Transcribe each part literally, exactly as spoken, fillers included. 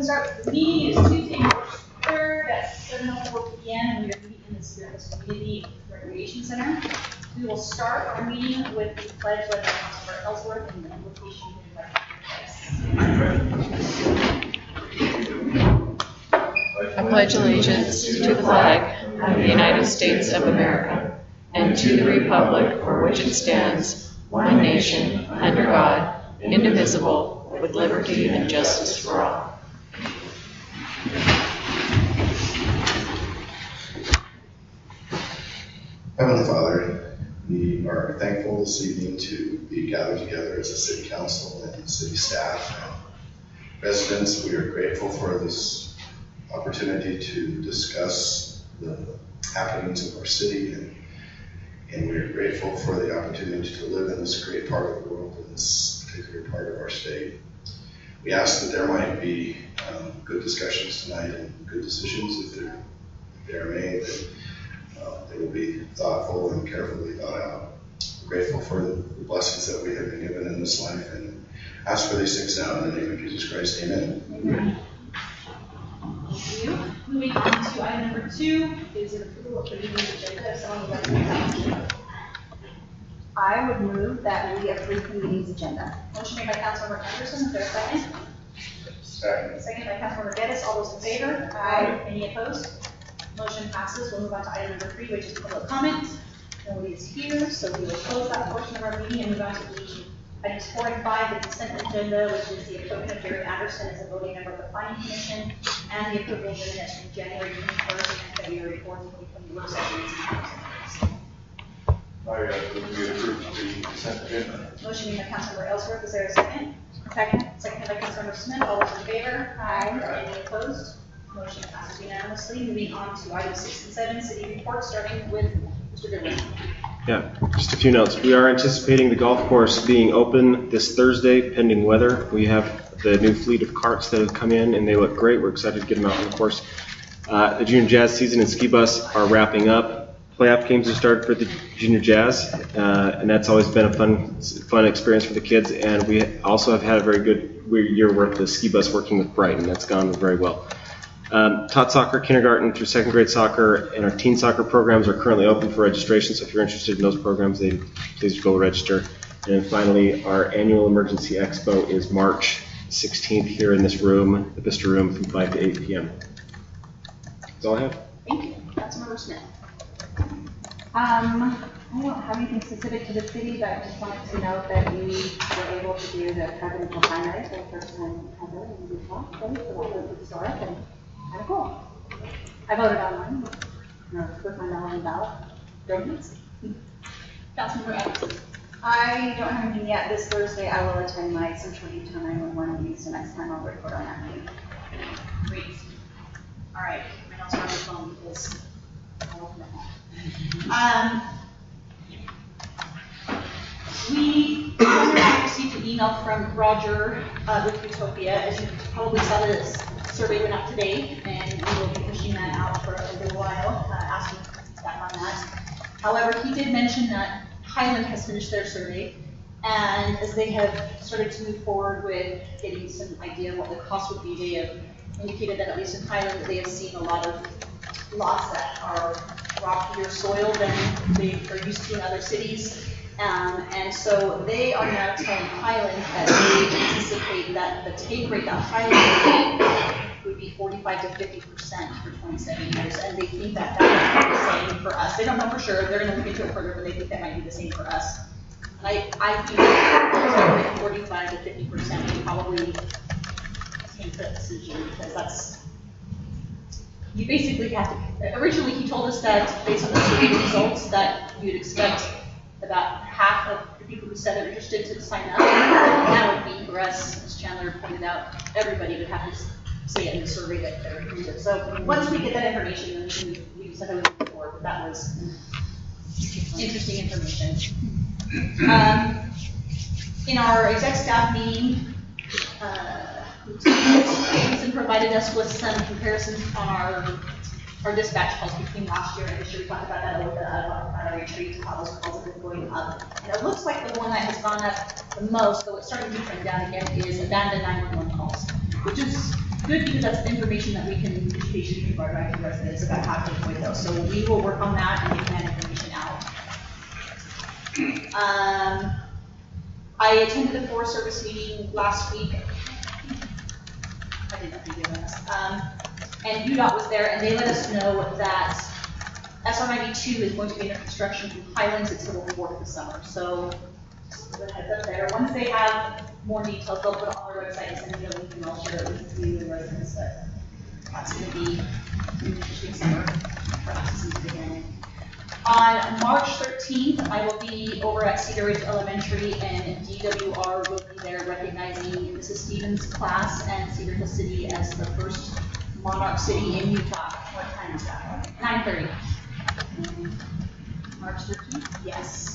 and start. The meeting is Tuesday, March third at seven oh four p m and we are meeting in the Spearless Community Recreation Center. We will start our meeting with the pledge led by Councilor Ellsworth and the invocation given by Christ. I pledge allegiance to the flag of the United States of America and to the republic for which it stands, one nation, under God, indivisible, with liberty and justice for all. Heavenly Father, we are thankful this evening to be gathered together as a city council and city staff and residents. We are grateful for this opportunity to discuss the happenings of our city, and, and we are grateful for the opportunity to live in this great part of the world, in this particular part of our state. We ask that there might be um, good discussions tonight and good decisions if they're, if they are made, that uh, they will be thoughtful and carefully thought out. We're grateful for the, the blessings that we have been given in this life, and ask for these things now in the name of Jesus Christ. Amen. Amen. Thank you. Moving on to item number two is an approval of the meeting agenda. If someone would like to make that motion. I would move that we approve the meeting's agenda. Motion made by Councilmember Anderson. Is there a second? Second. Second by Councilmember Geddes. All those in favor? Aye. Any opposed? Motion passes. We'll move on to item number three, which is public comment. Nobody is here, so we will close that portion of our meeting and move on to the items four and five, the consent agenda, which is the appointment of Jerry Anderson as a voting member of the Planning Commission, and the approval of the minutes from January twenty-first and February fourth, twenty twenty work sessions. I uh, move we approve the consent agenda. Motion made by Councilmember Ellsworth. Is there a second? Second. Second by Councilmember Smith. All those in favor? Aye. Any opposed? Motion passes unanimously. Moving on to items six and seven, city report, starting with Mister Goodwin. Yeah, just a few notes. We are anticipating the golf course being open this Thursday, pending weather. We have the new fleet of carts that have come in, and they look great. We're excited to get them out on the course. Uh, the Junior Jazz season and ski bus are wrapping up. Playoff games have started for the Junior Jazz, uh, and that's always been a fun, fun experience for the kids. And we also have had a very good year with the ski bus working with Brighton. That's gone very well. Um, Tot Soccer, kindergarten through second grade soccer, and our teen soccer programs are currently open for registration. So if you're interested in those programs, then please go register. And then finally, our annual emergency expo is March sixteenth here in this room, the Vista Room, from five to eight p m That's all I have. Thank you. Councilmember Smith. Um, I don't have anything specific to the city, but I just wanted to note that we were able to do the presidential primary for the first time ever in Utah. So that was historic and kind of cool. I voted online. No, put my name on the ballot. Donuts. Councilmember Anderson. I don't have anything yet. This Thursday, I will attend my Central Utah nine one one meeting, so next time I'll report on that meeting. Great. All right. I know it's on the phone because I'll open it up. Um, we received an email from Roger uh, with Utopia. As you probably saw, this survey went out today, and we will be pushing that out for a little while, uh, asking feedback on that. However, he did mention that Highland has finished their survey, and as they have started to move forward with getting some idea of what the cost would be, they have indicated that at least in Highland that they have seen a lot of lots that are rockier soil than they are used to in other cities. Um, and so they are now telling Highland that they anticipate that the take rate that Highland would be forty-five to fifty percent for twenty-seven years. And they think that that would be the same for us. They don't know for sure. They're going to look into it further, but they think that might be the same for us. And I, I think that forty-five to fifty percent would probably take the decision, because that's, you basically have to, originally he told us that based on the survey results that you'd expect about half of the people who said they're interested to sign up. That would be for us, as Chandler pointed out, everybody would have to say it in the survey that they're interested. So once we get that information, then we, we decided we would move forward, but that was interesting information. Um, in our exec staff meeting, uh, Jason provided us with some comparisons on our our dispatch calls between last year and this year. We talked about that a little bit about our retreat, how those calls have been going up. And it looks like the one that has gone up the most, though it's starting to trend down again, is abandoned nine one one calls, which is good because that's information that we can education to our active residents about how to avoid those. So we will work on that and get that information out. Um, I attended the Forest Service meeting last week. I didn't know if you did this. Um, and U DOT was there, and they let us know that S R ninety-two is going to be under construction from Highlands until the fourth of the summer. So just a heads up there. Once they have more details, they'll put it on their website and send me a link, and I'll share it with you, the residents. But that's going to be an interesting summer for us to begin in. On March thirteenth, I will be over at Cedar Ridge Elementary, and D W R will be there recognizing Missus Stevens' class and Cedar Hill City as the first Monarch City in Utah. What time is that? nine thirty. March thirteenth? Yes.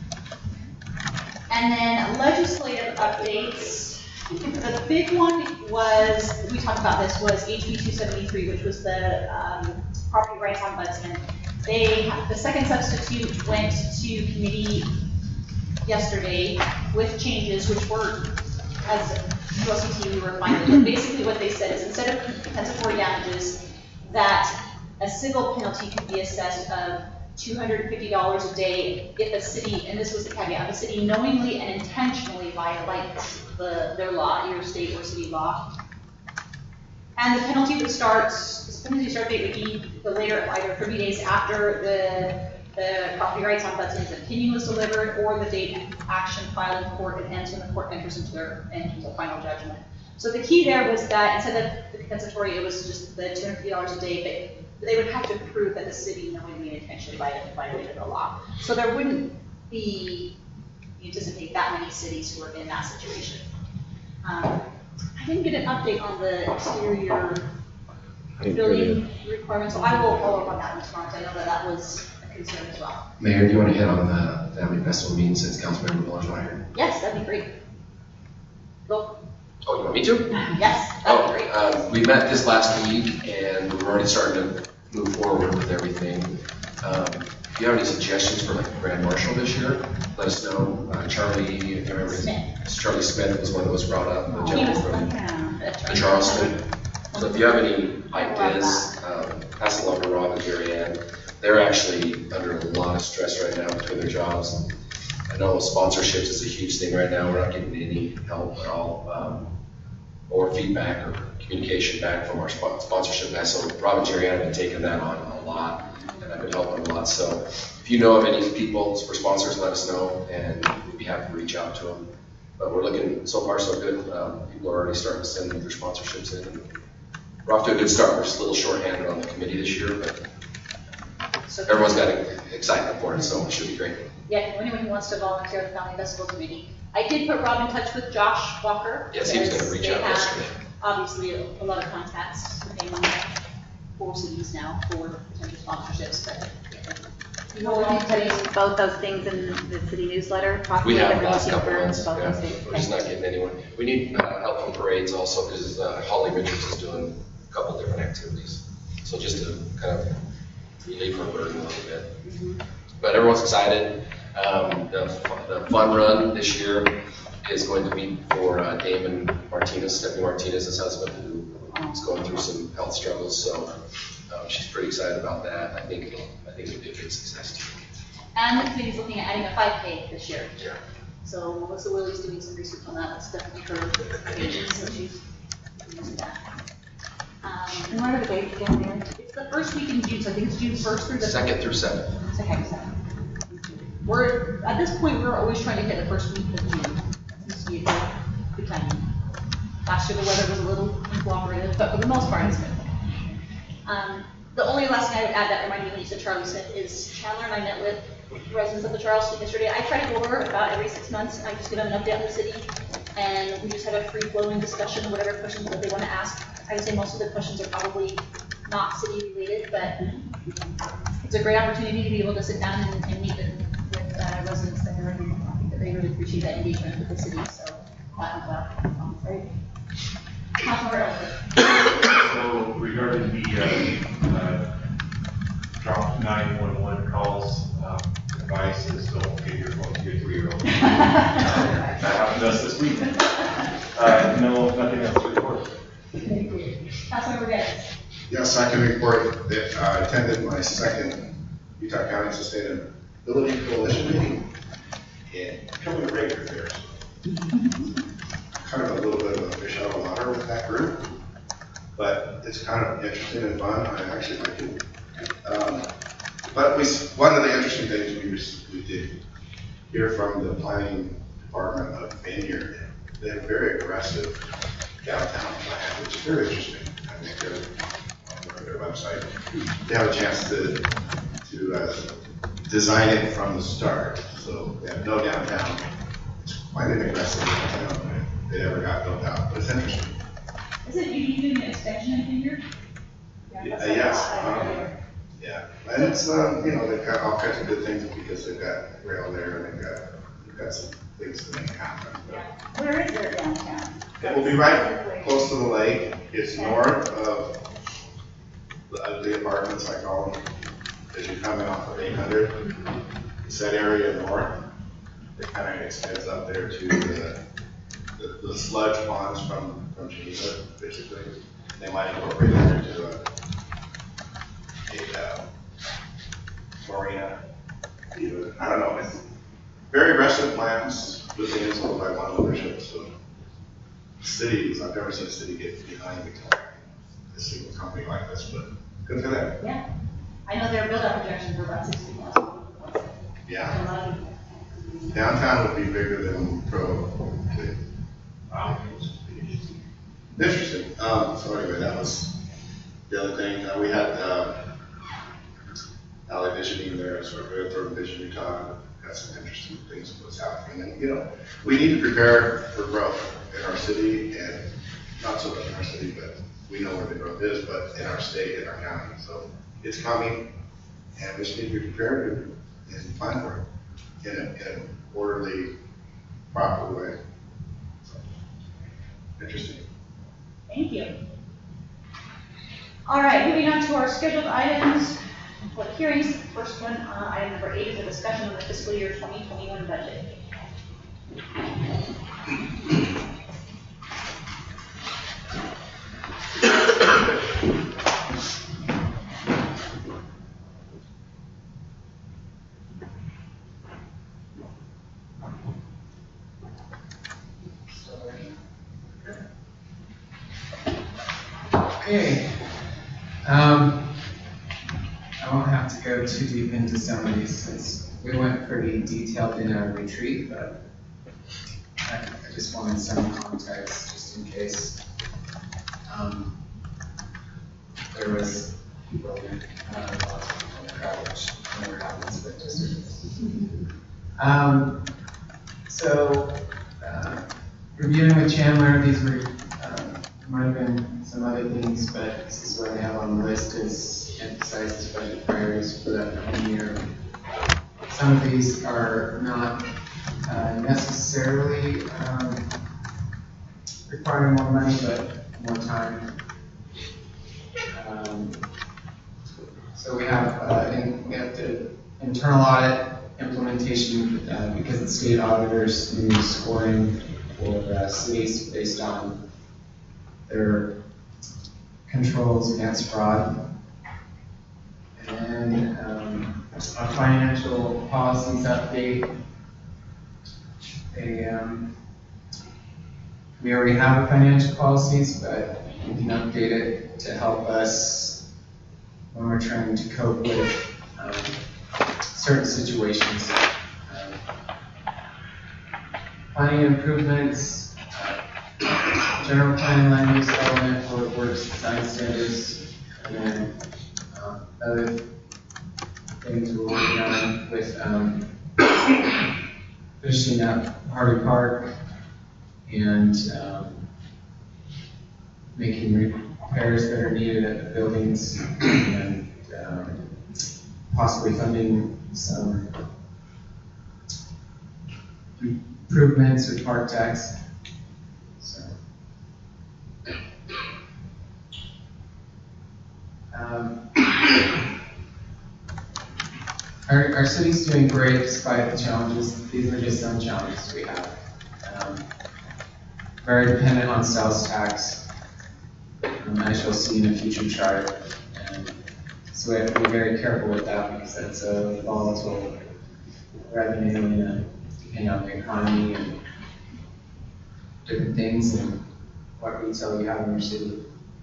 And then legislative updates. The big one was, we talked about this, was H B two seventy-three, which was the um, property rights ombudsman. They, the second substitute went to committee yesterday with changes which were, as U L C T, we were fine with. But basically what they said is instead of compensatory damages, that a civil penalty could be assessed of two hundred fifty dollars a day if a city, and this was the caveat, if a city knowingly and intentionally violates the, their law, either state or city law. And the penalty would start, the penalty start date would be the later, either thirty days after the, the property rights ombudsman's opinion was delivered, or the date action filed in court and ends when the court enters into their, enters a final judgment. So the key there was that instead of the compensatory, it was just the two hundred fifty dollars a day, but they would have to prove that the city knowingly and intentionally violated the law. So there wouldn't be, you anticipate that many cities who are in that situation. Um, I didn't get an update on the exterior building requirements, so I will follow up on that in response. I know that that was a concern as well. Mayor, do you want to hit on the Family Festival meeting since Councilmember Miller's not here? Yes, that'd be great. Go. Oh, you want me to? Yes, that'd Oh, be great. uh, we met this last week and we're already starting to move forward with everything. Um, if you have any suggestions for like the Grand Marshal this year, let us know. Uh, Charlie, if I remember, Smith. Charlie Smith was one that was brought up, the He was, gentleman from yeah, that's the right. Charleston. So if you have any ideas, um, pass along to Rob and Gary Ann. They're actually under a lot of stress right now between their jobs. I know sponsorships is a huge thing right now. We're not getting any help at all, um, or feedback or communication back from our spon- sponsorship guys. So Rob and Jerry have been taking that on a lot, and I've been helping a lot. So if you know of any people for sponsors, let us know, and we'd be happy to reach out to them. But we're looking, so far so good. Um, people are already starting to send their sponsorships in. And we're off to a good start. We're just a little short-handed on the committee this year, but So, everyone's got excitement for it, so it should be great. yeah, anyone who wants to volunteer at the Family Festival Committee. I did put Rob in touch with Josh Walker. Yes, he was going to because reach they out have, yesterday. Obviously, a, a lot of contacts in four cities now for potential sponsorships, but You know, we'll be putting both those things in the city newsletter, possibly We have that the we're last looking couple for months, both yeah. those things. We're just not getting anyone. We need uh, help from parades also, because uh, Holly Richards is doing a couple different activities. So just to kind of relieve her burden a little bit. Mm-hmm. But everyone's excited. Um, the, the fun run this year is going to be for uh, Damon Martinez, Stephanie Martinez's husband, who is going through some health struggles. So um, she's pretty excited about that. I think it'll, I think it'll be a big success too. and the committee's looking at adding a five K this year. Yeah. So Melissa Willie's doing some research on that. That's definitely her page, so she's using that. And Um, what are the dates again, Mayor? it's the first week in June, so I think it's June first through the Second through seventh. Second, second. We're, at this point, we're always trying to hit the first week of June. Seems to be a good, good timing. Last year the weather was a little uncooperative, but for the most part, it's good. Um, the only last thing I would add that reminded me Lisa Charlie Smith is Chandler and I met with residents of the Charleston yesterday. I try to go over about every six months. I just give them an update on the city, and we just have a free-flowing discussion, whatever questions that they want to ask. I would say most of the questions are probably not city-related, but it's a great opportunity to be able to sit down and, and meet with, with uh, residents there, and I think that they really appreciate that engagement with the city, so that went well. Um, Right? Councilmember Elder. So regarding the, uh, uh, drop nine one one calls, um, advice is don't give your phone to your three-year-old. Uh, That happened to us this week. Uh, no, nothing else to report. Thank you. Councilmember Dennis. Yes, I can report that I attended my second Utah County Sustainability Coalition meeting and becoming a regular there. Kind of a little bit of a fish out of water with that group, but it's kind of interesting and fun. I actually like it. Um, but we, one of the interesting things we, we did hear from the planning department of Vineyard, they have a very aggressive downtown plan, which is very interesting. I think they're on their website. They have a chance to to uh, design it from the start. So they have no downtown. It's quite an aggressive downtown if it ever got built out, but it's interesting. Isn't you doing an extension in Vineyard? Uh, yes. Um, yeah, and it's um, you know, they've got all kinds of good things because they've got rail there and they've got they've got some things to make it happen. But Where is their downtown? it will be right close to the lake. It's north of the ugly apartments, I call them. As you come in off of eight hundred, it's that area north. It kind of extends up there to the, the, the sludge ponds from, from Geneva, basically. They might incorporate it into a, a uh, marina, even. I don't know. It's very aggressive plans with the influence by one ownership. So cities, I've never seen a city get behind the a single company like this, but good for them. Yeah. I know their build-out projections were about sixty thousand. Yeah. Downtown would be bigger than Pro. Wow. Interesting. Um, so anyway, that was the other thing. Uh, we had uh, Alley Visioning there, so we're going to Vision Utah. Got some interesting things of what's happening. And, you know, we need to prepare for growth in our city, and not so much in our city, but we know where the growth is, but in our state, in our county. So it's coming, and we just need to be prepared and plan for it in, a, in an orderly, proper way. So, interesting. Thank you. All right, moving on to our scheduled items. Public hearings. First one, uh, item number eight is a discussion on the fiscal year twenty twenty-one budget. Okay. Um, I won't have to go too deep into some of these since we went pretty detailed in our retreat, but I, I just wanted some context just in case um, there was people in uh, the crowd, which never happens, but just um, so uh, reviewing with Chandler, these were um, might have been some other things, but this is what I have on the list is emphasize the budget priorities for that coming year. Some of these are not uh, necessarily um, requiring more money, but more time. Um, so we have, uh, in, we have the internal audit implementation uh, because the state auditors new scoring for uh, cities based on their controls against fraud. And um, our financial policies update. They, um, we already have financial policies, but we can update it to help us when we're trying to cope with um, certain situations. Um, planning improvements, uh, general plan, land use development, public works, design standards, and then uh, other things we're working on with um, finishing up Harvey Park and um, making repairs that are needed at the buildings and um, possibly funding some improvements with park tax. So, um, our, our city's doing great despite the challenges. These are just some challenges we have. Um, very dependent on sales tax. Um, um, as you'll see in a future chart. And so we have to be very careful with that because that's a volatile revenue and uh, depending on the economy and different things and what retail you have in your city.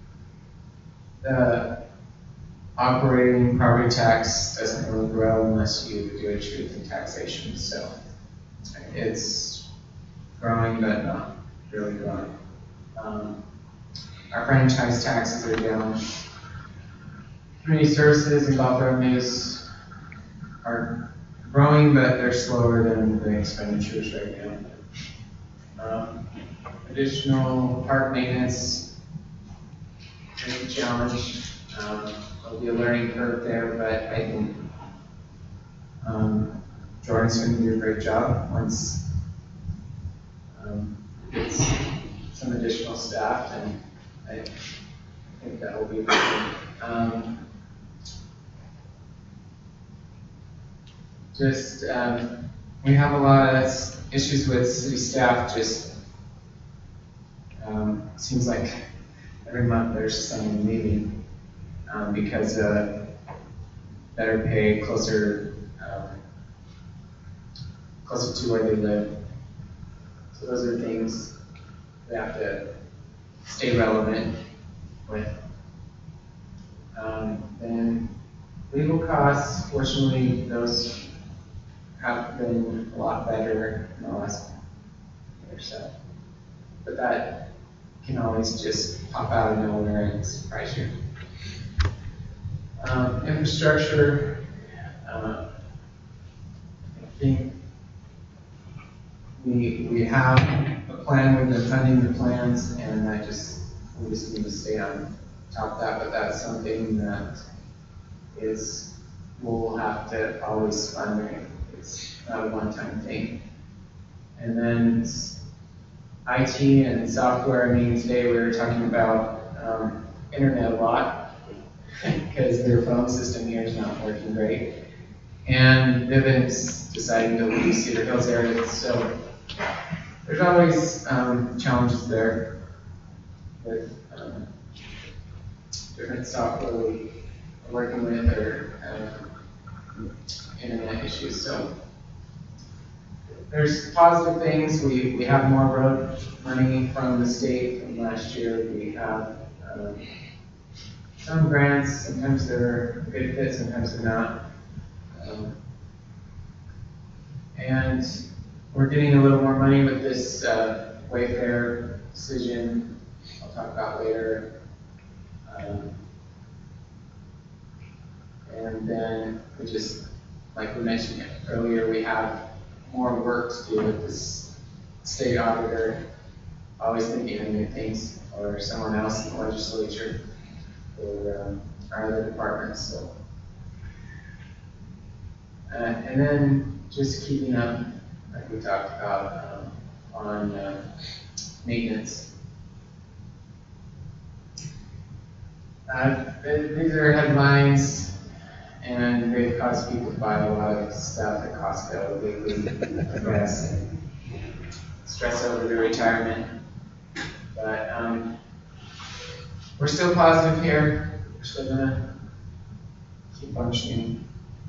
The operating property tax doesn't really grow unless you do a truth in taxation. So it's growing, but not really growing. Um, our franchise taxes are down. Community services and golf revenues are growing, but they're slower than the expenditures right now. Um, additional park maintenance is a challenge. Um, there'll be a learning curve there, but I think um, Jordan's going to do a great job once um, he gets some additional staff, and I think that will be a good um, Just, um, we have a lot of issues with city staff. Just um, seems like every month there's someone leaving um, because uh, better pay, closer, um, closer to where they live. So those are things we have to stay relevant with. Um, then legal costs, fortunately, those have been a lot better in the last year or so. But that can always just pop out of nowhere and surprise you. Um, infrastructure, uh, I think we, we have a plan, we've been funding the plans, and I just, we just need to stay on top of that, but that's something that is, we'll have to always fund. It's not a one-time thing. And then I T and software. I mean, today we were talking about um, internet a lot because their phone system here is not working great. And Vivint's deciding to leave Cedar Hills area. So there's always um, challenges there with um, different software we are working with or um, internet issues. So there's positive things. We, we have more road money from the state from last year. We have um, some grants. Sometimes they're a good fit, sometimes they're not. Um, and we're getting a little more money with this uh, Wayfair decision I'll talk about later. Um, and then we just, like we mentioned earlier, we have more work to do with this state auditor, always thinking of new things, or someone else in the legislature, or um, our other departments. So, uh, and then just keeping up, like we talked about, um, on uh, maintenance. Uh, these are headlines. And they've caused people to buy a lot of stuff at Costco lately, I guess, and stress over their retirement. But um, we're still positive here. We're still gonna keep functioning.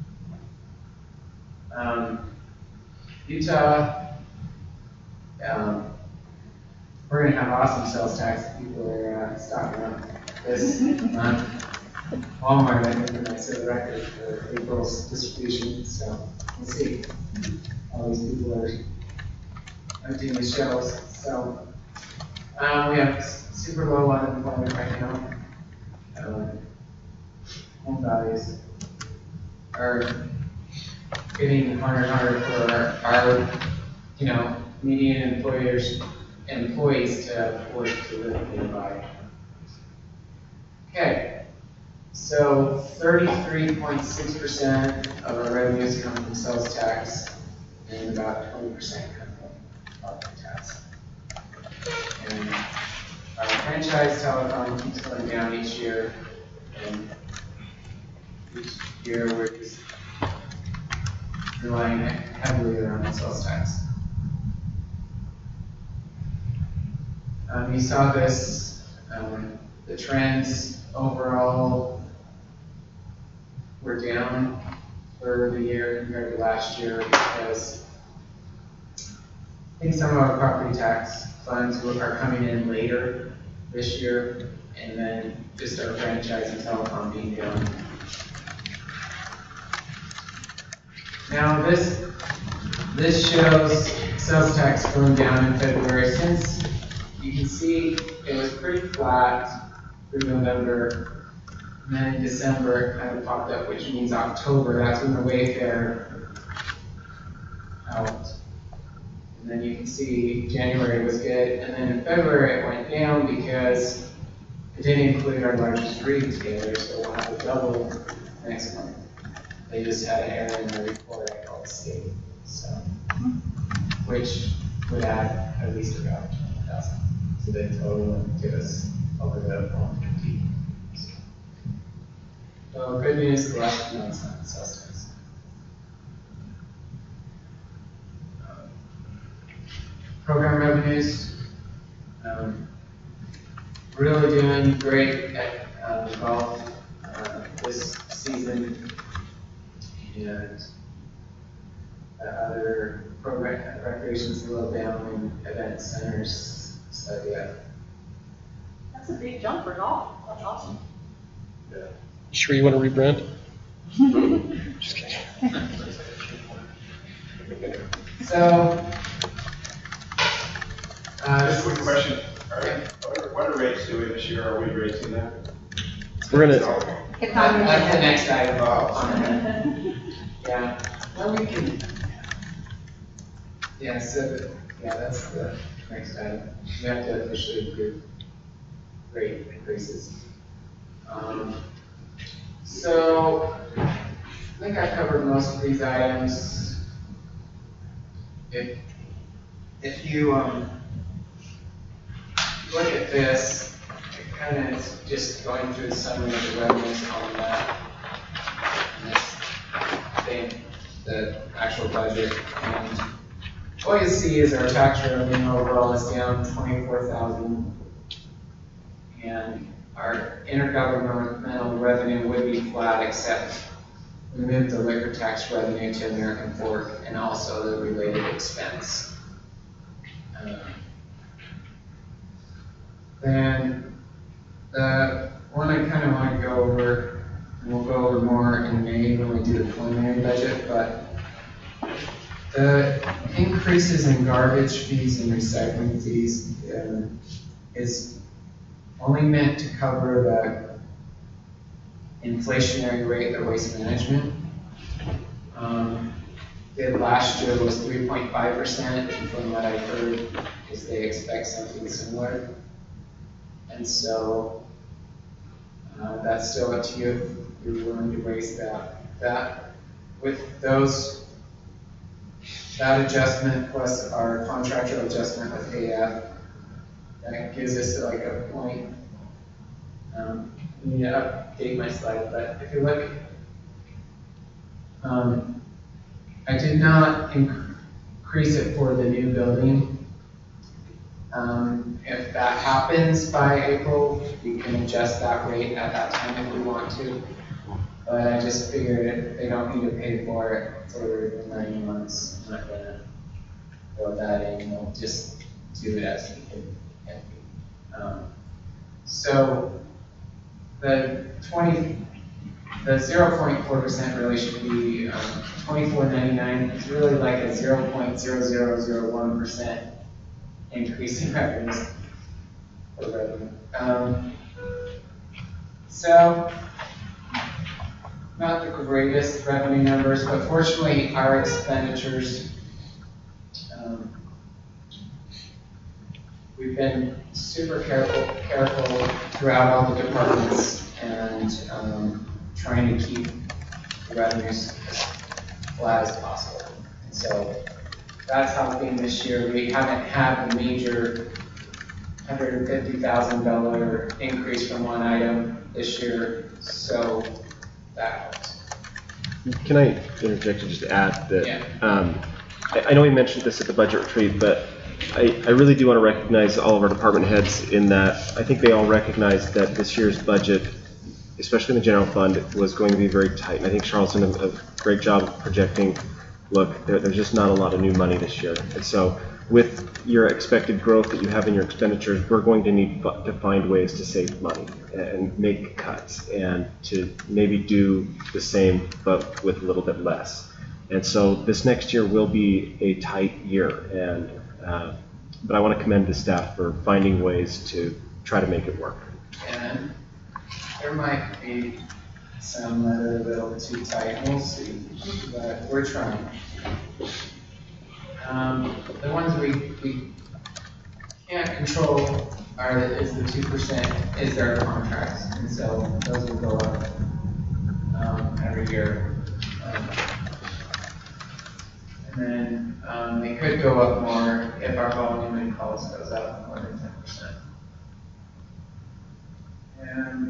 Um, Utah, um, we're gonna have awesome sales tax. People are uh, stocking up this month. Walmart, I think, I set a record for April's distribution, so we'll see. All these people are emptying the shelves. So um, we have super low unemployment right now. Um, home values are getting harder and harder for our, our you know, median employers, employees to afford to live nearby. Okay. So thirty-three point six percent of our revenues come from sales tax, and about twenty percent come from property tax. And our franchise telecom keeps going down each year, and each year we're just relying heavily on sales tax. Um, you saw this um, the trends overall were down for the year compared to last year because I think some of our property tax funds were- are coming in later this year, and then just our franchise and telecom being down. Now this, this shows sales tax going down in February. Since you can see it was pretty flat through November, and then in December it kind of popped up, which means October, that's when the Wayfair out. And then you can see January was good, and then in February it went down because it didn't include our largest retailer, so we'll have a double next month. They just had an error in their report, I called state, so, which would add at least about twenty thousand to the total and give us over the one fifty. So good news, the last month's not sales tax. Um, Program revenues, um, really doing great at uh, golf uh, this season, and the other program recreation's a little down in event centers, so yeah. That's a big jump for golf. That's awesome. Sure you want to rebrand? Just kidding. So, uh, Just this a quick is- question. All right. What are, what are rates doing this year? Are we raising them? We're gonna, It's on the That's the agenda. next item Oh. on the, yeah, well, we can, yeah, so, the- yeah, that's the next item. We have to officially approve rate increases. Um, so, I think I covered most of these items. If, if you, um, look at this, it kind of is just going through the summary of the revenues on that. And this thing, the actual budget. And what you see is our tax revenue overall is down twenty-four thousand. And our intergovernmental revenue would be flat, except we moved the liquor tax revenue to American Fork and also the related expense. Um, Then the one I kind of want to go over, and we'll go over more in May when we do the preliminary budget, but the increases in garbage fees and recycling fees um, is only meant to cover the inflationary rate of waste management. Um, did last year was three point five percent, and from what I heard, is they expect something similar. And so, uh, that's still up to you if you're willing to raise that. That, with those, that adjustment plus our contractual adjustment with A F, that gives us like a point. Um, I need to update my slide, but if you look, um, I did not inc- increase it for the new building. Um, if that happens by April, we can adjust that rate at that time if we want to. But I just figured if they don't need to pay for it for the nine months, I'm not gonna throw that in, we'll just do it as needed. Um, so the twenty, the zero point four percent really should be um, twenty-four ninety-nine. It's really like a zero point zero zero zero one percent increase in revenues for revenue. Um, so, not the greatest revenue numbers, but fortunately our expenditures, um, we've been super careful, careful throughout all the departments and um, trying to keep the revenues as flat as possible. And so that's helping this year. We haven't had a major one hundred fifty thousand dollars increase from one item this year, so that helps. can I interject and just add that, Yeah. um, I, I know we mentioned this at the budget retreat, but I, I really do want to recognize all of our department heads in that I think they all recognize that this year's budget, especially in the general fund, was going to be very tight. And I think Charles did a, a great job of projecting, look, there, there's just not a lot of new money this year. And so with your expected growth that you have in your expenditures, we're going to need to find ways to save money and make cuts and to maybe do the same but with a little bit less. And so this next year will be a tight year, and uh, but I want to commend the staff for finding ways to try to make it work. And there might be some that are a little too tight, we'll see, but we're trying. Um, the ones we, we can't control are, the- is the two percent, is their contracts, and so those will go up, um, every year. Um, And then, um, they could go up more if our volume in calls goes up more than ten percent. And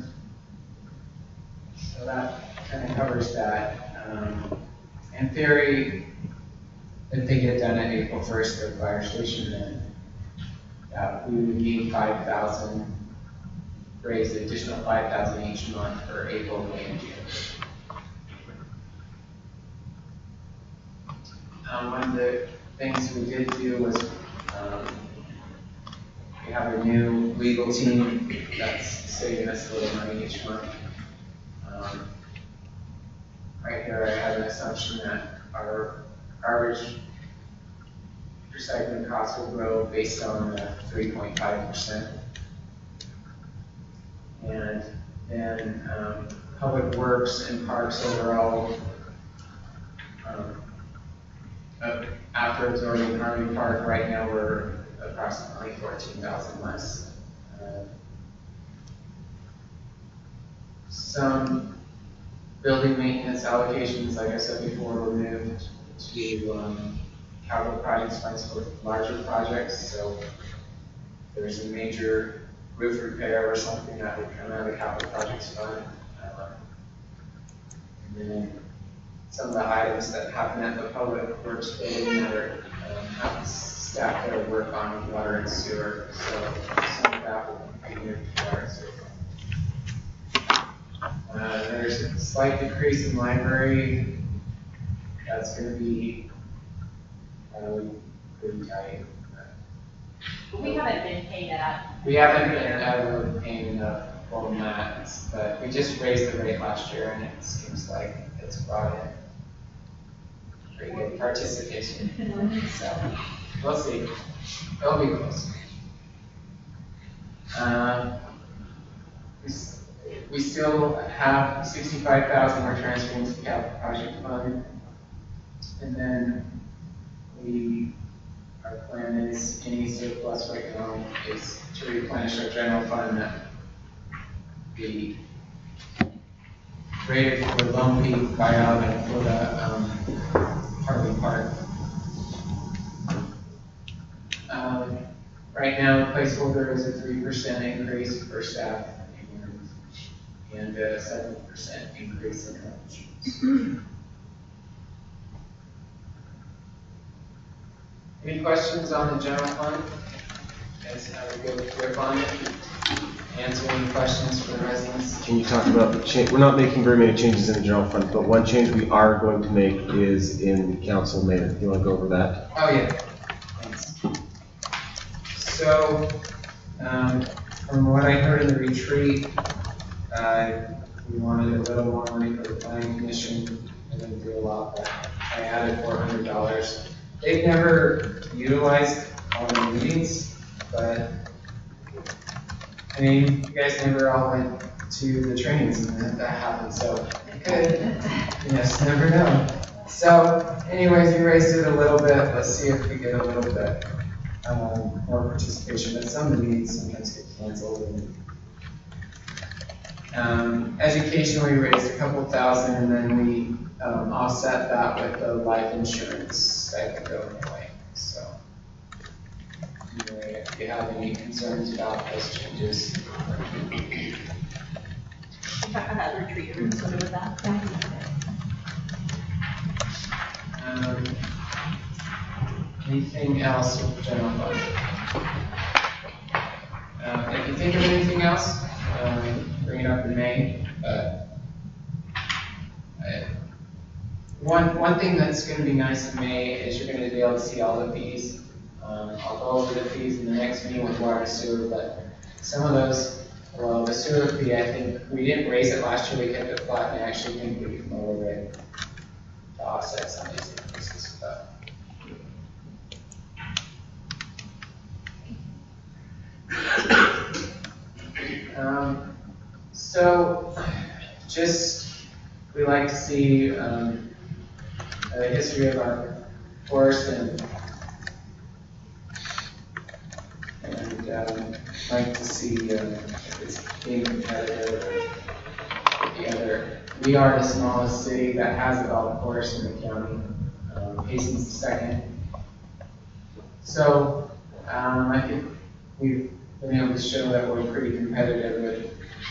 so that kind of covers that. Um, in theory, if they get done at April first, the fire station, then uh, we would need five thousand, raise an additional five thousand each month for April, May, and June. Um, one of the things we did do was, um, we have a new legal team that's saving us a little money each month. Um, right here, I have an assumption that our garbage recycling costs will grow based on the three point five percent. And then, um, public works and parks overall, um, Uh, after absorbing Harvey Park, right now we're approximately fourteen thousand less. Uh, some building maintenance allocations, like I said before, were moved to um, capital projects funds for larger projects. So if there's a major roof repair or something that would come out of the capital projects fund. Uh, and then some of the items that happen at the public works building that are, um, have staff that work on water and sewer, so some of that will be moved to water and sewer. Uh, there's a slight decrease in library. That's going to be probably pretty tight. But we haven't been paying it out. We haven't been ever paying enough for that, but we just raised the rate last year, and it seems like it's brought in pretty good participation. So we'll see. It'll be close. Uh, we, s- we still have sixty-five thousand we're transferring to the capital project fund, and then we our plan is any surplus right now is to replenish our general fund that we rated for Lone Peak buyout and for the um, Harvey Park. Um, right now, the placeholder is a three percent increase for staff and, and a seven percent increase in lunch. Any questions on the general fund? Guys, have a good grip on it. Answer any questions for the residents. Can you talk about the change? We're not making very many changes in the general fund, but one change we are going to make is in the council mayor. Do you want to go over that? Oh, yeah. Thanks. So, um, from what I heard in the retreat, uh, we wanted a little more money for the planning commission. I didn't do a lot, but I added four hundred dollars. They've never utilized all the meetings, but I mean, you guys never all went to the trainings and that, that happened, so you could, yes, never know. So, anyways, we raised it a little bit. Let's see if we get a little bit um, more participation. But some of the meetings sometimes get canceled. And, um, education, we raised a couple thousand, and then we um, offset that with the life insurance stipend going away. So, anyway, if you have any concerns about those changes. We talked about that retreat, everyone's familiar with that? Um, Anything else with the general fund? Uh, if you think of anything else, um, bring it up in May. But I, one one thing that's going to be nice in May is you're going to be able to see all the fees. Um, I'll go over the fees in the next meeting with water and sewer, but some of those, well, the sewer fee, I think we didn't raise it last year. We kept it flat, and I actually think we can lower it to offset some of these increases. But Um, so, just, we like to see um, a history of our course and, and um, like to see um, if it's being competitive with the other. We are the smallest city that has a golf course in the county. Um, Hastings is second. So, um, I think we've been able to show that we're pretty competitive with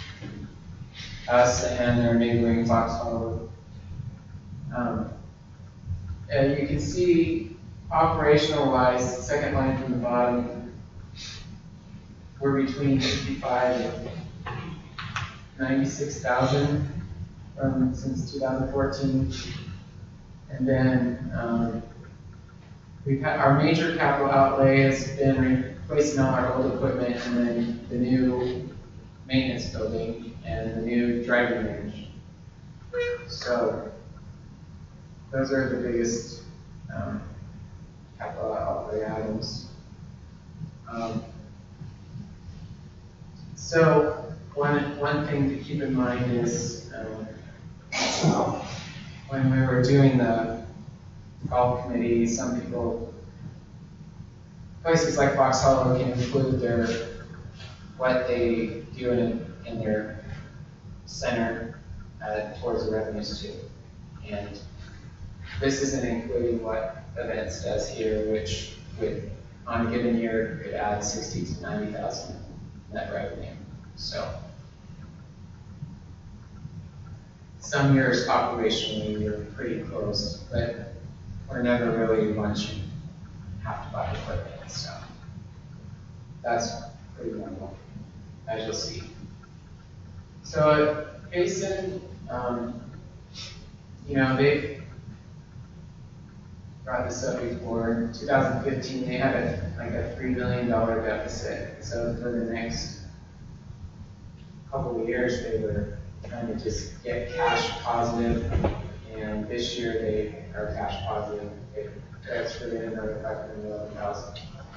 us and our neighboring Fox Hollow. Um, and you can see operational wise, second line from the bottom, we're between fifty-five and ninety-six thousand from since two thousand fourteen. And then um, we've had our major capital outlay has been replacing all our old equipment and then the new maintenance building and the new driving range. So those are the biggest um, capital outlay items. Um, so one one thing to keep in mind is um, when we were doing the golf committee, some people, places like Fox Hollow can include their what they do in, in their center uh, towards the revenues too. And this isn't including what events does here, which would, on a given year, could add sixty to ninety thousand net revenue. So some years operationally we're pretty close, but we're never really once you have to buy equipment. So that's pretty normal, as you'll see. So at Basin, um, you know, they brought this up before. In two thousand fifteen, they had a, like a three million dollar deficit. So for the next couple of years, they were trying to just get cash positive, and this year they are cash positive. They transferred in another five hundred eleven thousand.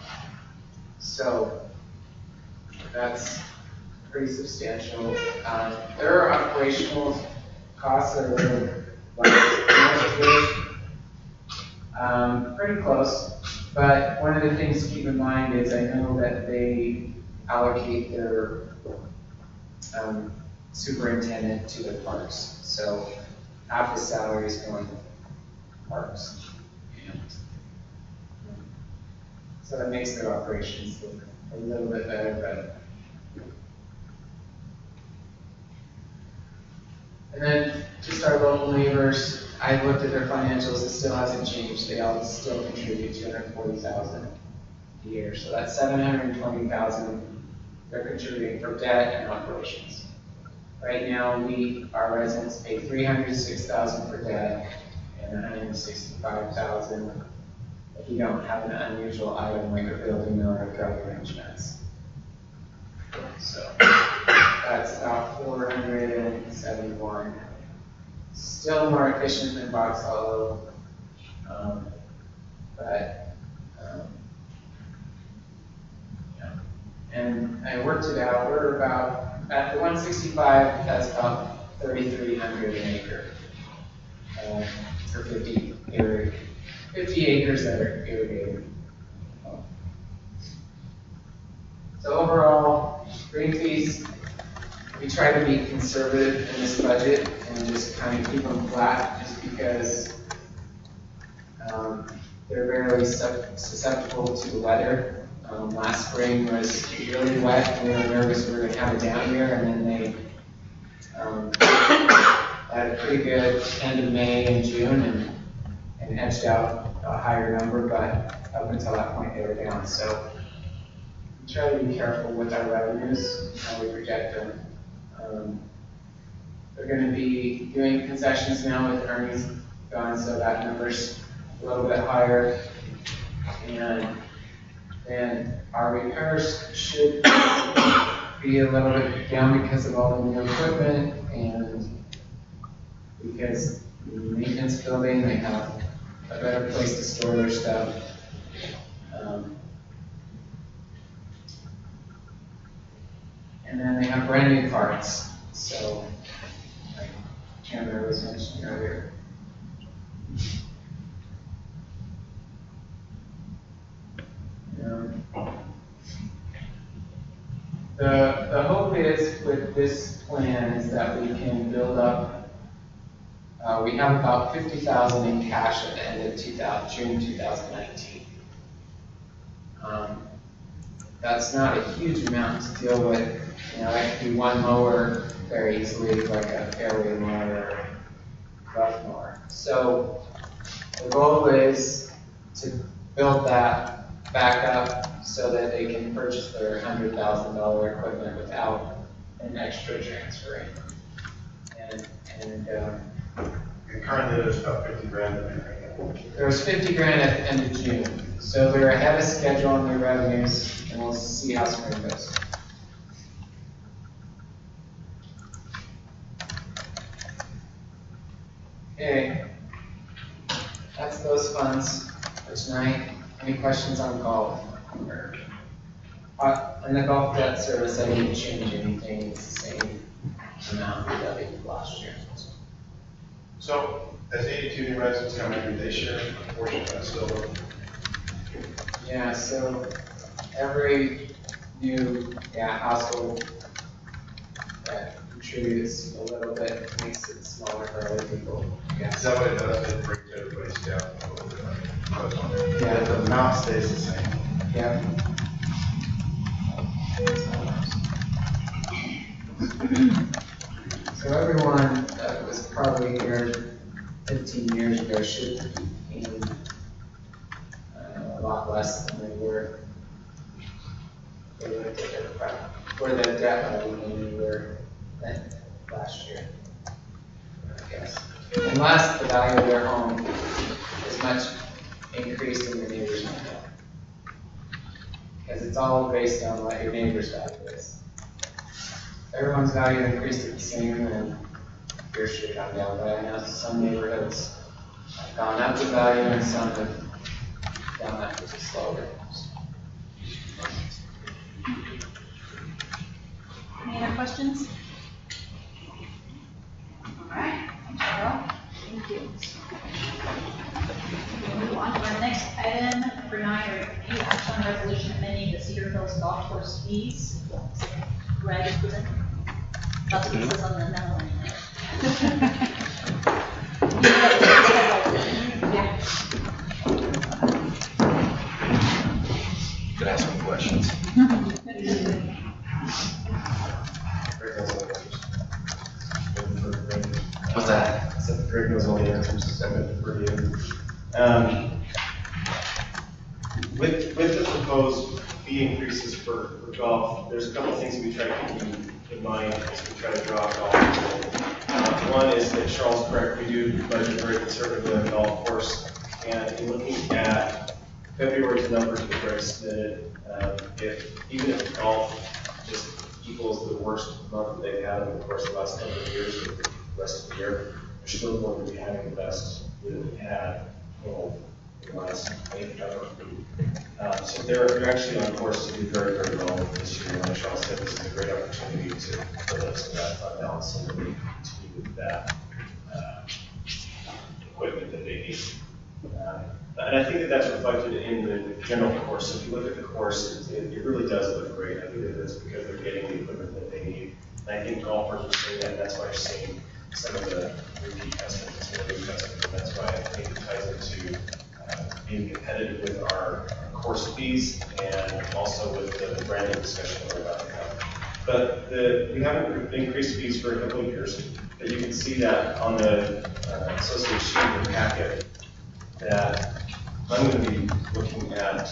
So that's pretty substantial. Um, there are operational costs that are a little like um, pretty close, but one of the things to keep in mind is I know that they allocate their um, superintendent to the parks. So half the salary is going to parks. And so that makes their operations look a little bit better, but and then just our local neighbors, I looked at their financials, it still hasn't changed. They all still contribute two hundred forty thousand dollars a year. So that's seven hundred twenty thousand dollars they're contributing for debt and operations. Right now, we, our residents pay three hundred six thousand dollars for debt and one hundred sixty-five thousand dollars if you don't have an unusual item like a building or a drug arrangements. So that's about four hundred seventy-one. Still more efficient than Fox Hollow, um, but um, yeah. And I worked it out. We're about at the one sixty-five. That's about thirty-three hundred an acre uh, for fifty acre, fifty acres that are irrigated. So overall, green fees, we try to be conservative in this budget and just kind of keep them flat, just because um, they're very susceptible to the weather. Um, last spring was really wet, and we were nervous we were going to have a down year, and then they um, had a pretty good end of May and June, and, and edged out a higher number, but up until that point they were down. So we try to be careful with our revenues, how we project them. Um, they're going to be doing concessions now with earnings gone, so that number's a little bit higher. And then our repairs should be a little bit down because of all the new equipment and because the maintenance building, they have a better place to store their stuff. Um, and then they have brand new carts. So, like Chandler was mentioning earlier. Um, the, the hope is with this plan is that we can build up, uh, we have about fifty thousand in cash at the end of two thousand, June two thousand nineteen. Um, that's not a huge amount to deal with. You know, that could be one mower very easily, like a fairway mower or rough mower. So the goal is to build that back up so that they can purchase their one hundred thousand dollar equipment without an extra transfer. And, and um, And currently there's about fifty grand in there right now. there was fifty grand at the end of June. So they're ahead of schedule on their revenues, and we'll see how spring goes. Okay, that's those funds for tonight. Any questions on golf? Or, uh, and the golf debt service, I didn't change anything. It's the same amount that we did last year. So, as eighty-two new residents come in, they share a portion of that silver. Yeah, so every new yeah, household that contributes a little bit makes it smaller for other people. Yeah. Is that what it does? It brings everybody's down a little bit. Yeah. The amount stays the same. Yeah. So everyone that was probably here fifteen years ago should be paying uh, a lot less than they were. They would have taken it back. Or the debt level than we were then last year, I guess. Unless the value of their home is much increased in your neighbor's home. Because it's all based on what your neighbor's value is. Everyone's value increased at the same, and yours should come down. But I know some neighborhoods have gone up in value, and some have gone up just slower. Any other questions? All right, Cheryl, thank you. We'll move on to our next item for nine, or review action on resolution amending the Cedar Hills Golf Course fees. Greg is presenting. That's what it says on the memo anyway. Could ask some questions. What's that? So Greg knows all the answers, so I'm going to defer to you. Um, With, with the proposed fee increases for, for golf, there's a couple of things that we try to keep in, in mind as we try to draw golf. Uh, one is that Charles is correct, we do budget very conservatively on the golf course. And in looking at February's numbers that Greg submitted, um, if, even if golf just equals the worst month that they've had over the course of the last couple of years, or the rest of the year, they're still going to be having the best year that we've had well, in the last eight ever. Um, so they're, they're actually on course to do very, very well this year. Like Charles said, this is a great opportunity to build up some of that fund balance and really continue with that uh, equipment that they need. Uh, and I think that that's reflected in the general course. So if you look at the course, it, it really does look great. I think that it's because they're getting the equipment that they need. And I think golfers are seeing that, and that's why you're seeing some of the repeat customers, some of the new customers. And that's why I think it ties into uh, being competitive with our course fees and also with the branding discussion that we're about to have. But the, we haven't increased fees for a couple of years, but you can see that on the uh, associated sheet in the packet that I'm going to be looking at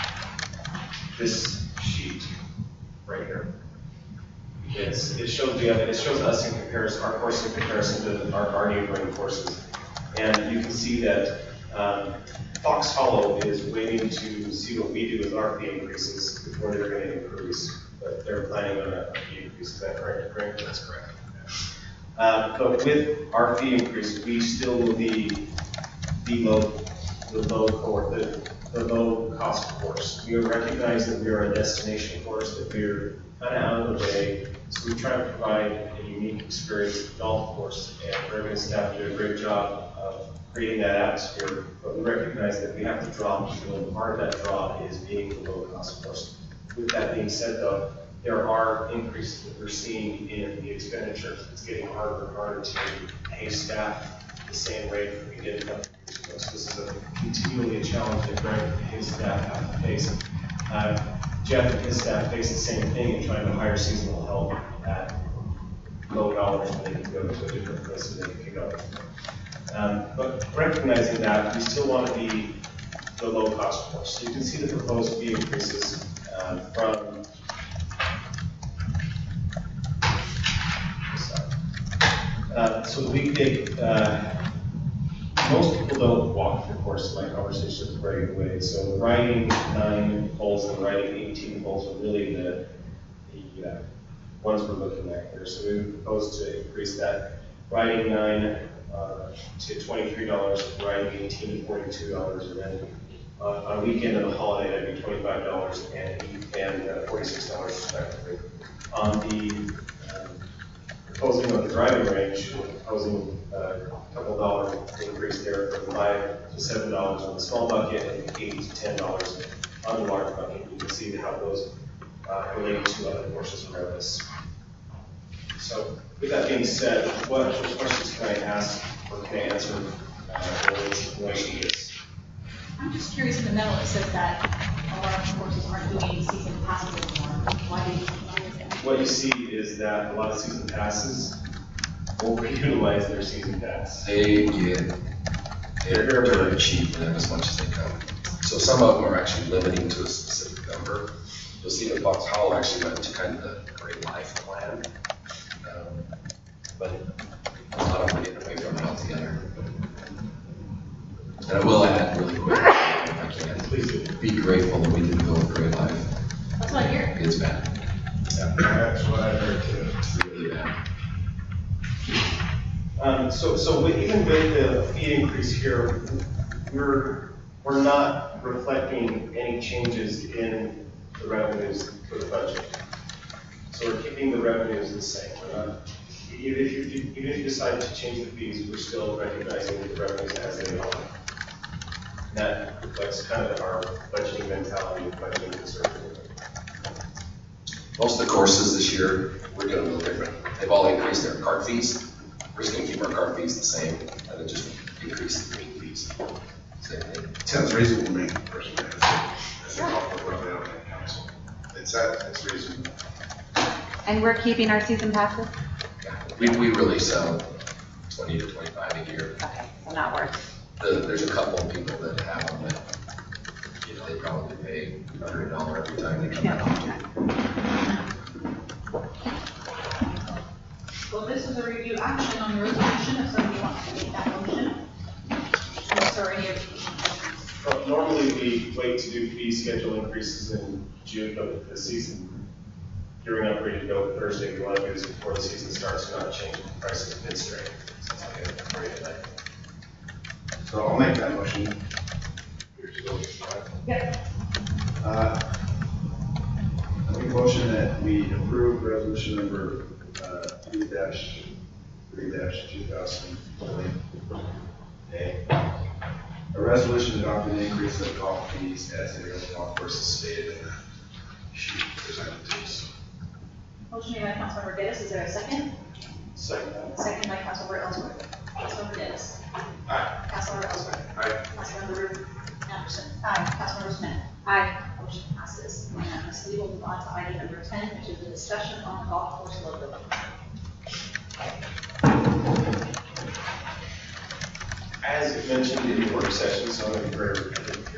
this sheet right here. It's, it shows the, it shows us in comparison, our course in comparison to our, our neighboring courses. And you can see that um, Fox Hollow is waiting to see what we do with our fee increases before they're going to increase. But they're planning on a fee increase. Is that correct, Greg? That's correct. Uh, but with our fee increase, we still will be the low, the low course, the, the low cost course. We recognize that we are a destination course, that we're kind of out of the way. So we try to provide a unique experience golf course, and Greg and staff do a great job of creating that atmosphere. But we recognize that we have to draw people, and part of that draw is being the low cost course. With that being said, though, there are increases that we're seeing in the expenditures. It's getting harder and harder to pay staff the same rate that we did a couple years ago. So this is a continually a challenge that Greg and his staff have to face. Uh, Jeff and his staff face the same thing in trying to hire seasonal help at low dollars when they can go to a different place than they can go. Um, but recognizing that, we still want to be the low cost course. So you can see the proposed fee increases uh, from Uh, so the weekday, uh, most people don't walk the course in my conversations right away. So riding nine holes and riding eighteen holes are really the, the uh, ones we're looking at here. So we propose to increase that riding nine uh, to twenty-three dollars, riding eighteen to forty-two dollars, and then uh, on a weekend and a holiday that'd be twenty-five dollars and, and uh, forty-six dollars respectively. On the proposing of the driving range, we're proposing a couple dollar increase there from five to seven dollars on the small bucket and eight to ten dollars on the large bucket. You can see how those uh, relate to other portions around this. So, with that being said, what questions can I ask or can I answer uh, in relation to this? I'm just curious, in the memo it says that a lot of courses aren't doing season passes anymore. Why do you, why is that? What you see is that a lot of season passes overutilize their season pass. They get, they're very cheap for them as much as they come. So some of them are actually limiting to a specific number. You'll see that Fox Hollow actually went to kind of the Great Life plan. Um, but a lot of them are getting away from it altogether. And I will add really quick, if I can, Please do. be grateful that we didn't go with Great Life. That's what I hear. It's bad. Yeah, that's what I heard too. It's really bad. Um, so, so with, even with the fee increase here, we're we're not reflecting any changes in the revenues for the budget. So we're keeping the revenues the same. We're not, even if you even if you decide to change the fees, we're still recognizing the revenues as they are. And that reflects kind of our budgeting mentality, budgeting conservatism. Most of the courses this year, we're doing a little different. They've all increased their cart fees. We're just gonna keep our cart fees the same, and then just increase the green fees. Same thing. Sounds reasonable to me, personally, as a, as a corporate representative on the council. It's that, it's reasonable. And we're keeping our season passes? Yeah, we, we really sell twenty to twenty-five a year. Okay, so not worth. The, there's a couple of people that have them that, you know, they probably pay a hundred dollars every time they come out. Well, this is a review action on the resolution, if somebody wants to make that motion. Is there any of Well, normally we wait to do fee schedule increases in June, but with the season gearing up ready to go Thursday, we want to do this before the season starts, so not change the prices midstream. So I'll get it for you tonight. So I'll make that motion. Here's your motion, right? Yep. Uh, I make a motion that we approve resolution number, uh, three dash, three dash two thousand twenty. A, a resolution adopting the increase of golf fees as the golf course is stated in the sheet presented to us. Motion made by Councilmember Davis, is there a second? Second. Second by Councilmember Ellsworth. Councilmember Davis. Aye. Councilmember Ellsworth. Aye. Councilmember Anderson. Aye. Councilmember Smith. Aye. Motion passes unanimously. We'll move on to item number ten, which is the discussion on the golf course logo. As mentioned in the work session, so I'm going to be very repetitive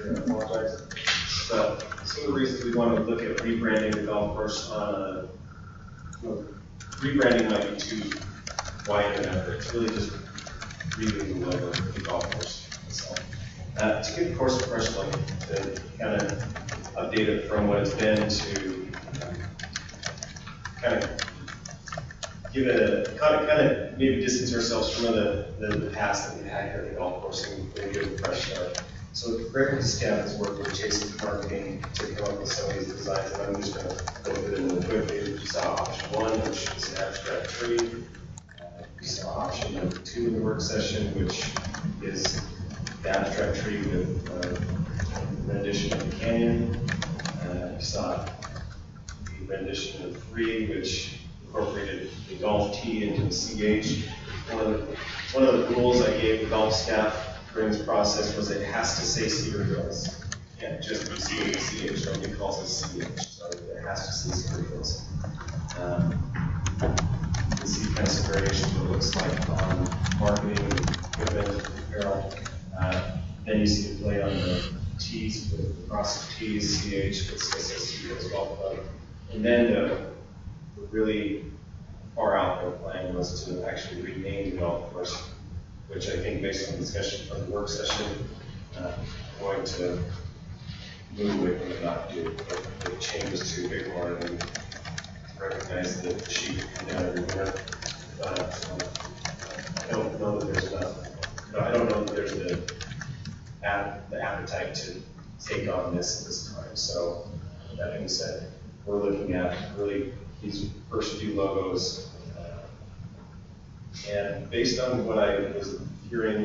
I apologize. But some of the reasons we want to look at rebranding the golf course on a, well, rebranding might be too wide an effort. It's really just redoing the logo of the golf course itself. Uh, to give the course a fresh look, to kind of update it from what it's been to um, kind of give it a, kind of, kind of maybe distance ourselves from the, the, the past that we've had here at the golf course and really give it a fresh start. So Greg staff has worked with Jason's marketing to come up with some of these designs, and I'm just going to go through them really quickly. You saw option one, which is an abstract tree. Uh, you saw option number two in the work session, which is the abstract tree with uh, rendition of the canyon. Uh, you saw the rendition of three, which incorporated the golf tee into the C H. One of the, one of the rules I gave the golf staff during this process was it has to say Cedar Hills. It can't just be C H, C H, nobody calls it C H, so it has to say Cedar Hills. Um, you can see kind of some variation of what it looks like on marketing, equipment, apparel. Uh, then you see the play on the T's with the cross of T's, C H, with Cedar Hills Golf Club. And then the really far out their plan was to actually rename the golf course, which I think based on the discussion from the work session, uh, I'm going to move away from the not do, but the changes to Bighorn and recognize that the sheep come down every winter. But um, I don't know that there's enough, no, I don't know that there's the, the appetite to take on this at this time. So that being said, we're looking at really these first few logos. Uh, and based on what I was hearing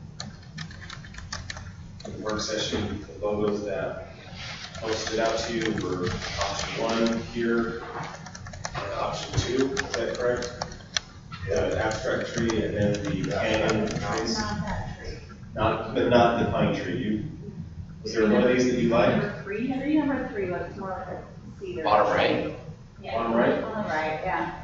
in the work session, the logos that posted out to you were option one here, and option two, is that correct? Yeah, the abstract tree and then the canyon trees. Not that tree. Not, but not the pine tree. You, was there one of these that you liked? Number three, Henry, number three looks more like a cedar. Bottom right? Yeah. Bottom right? Bottom right, yeah.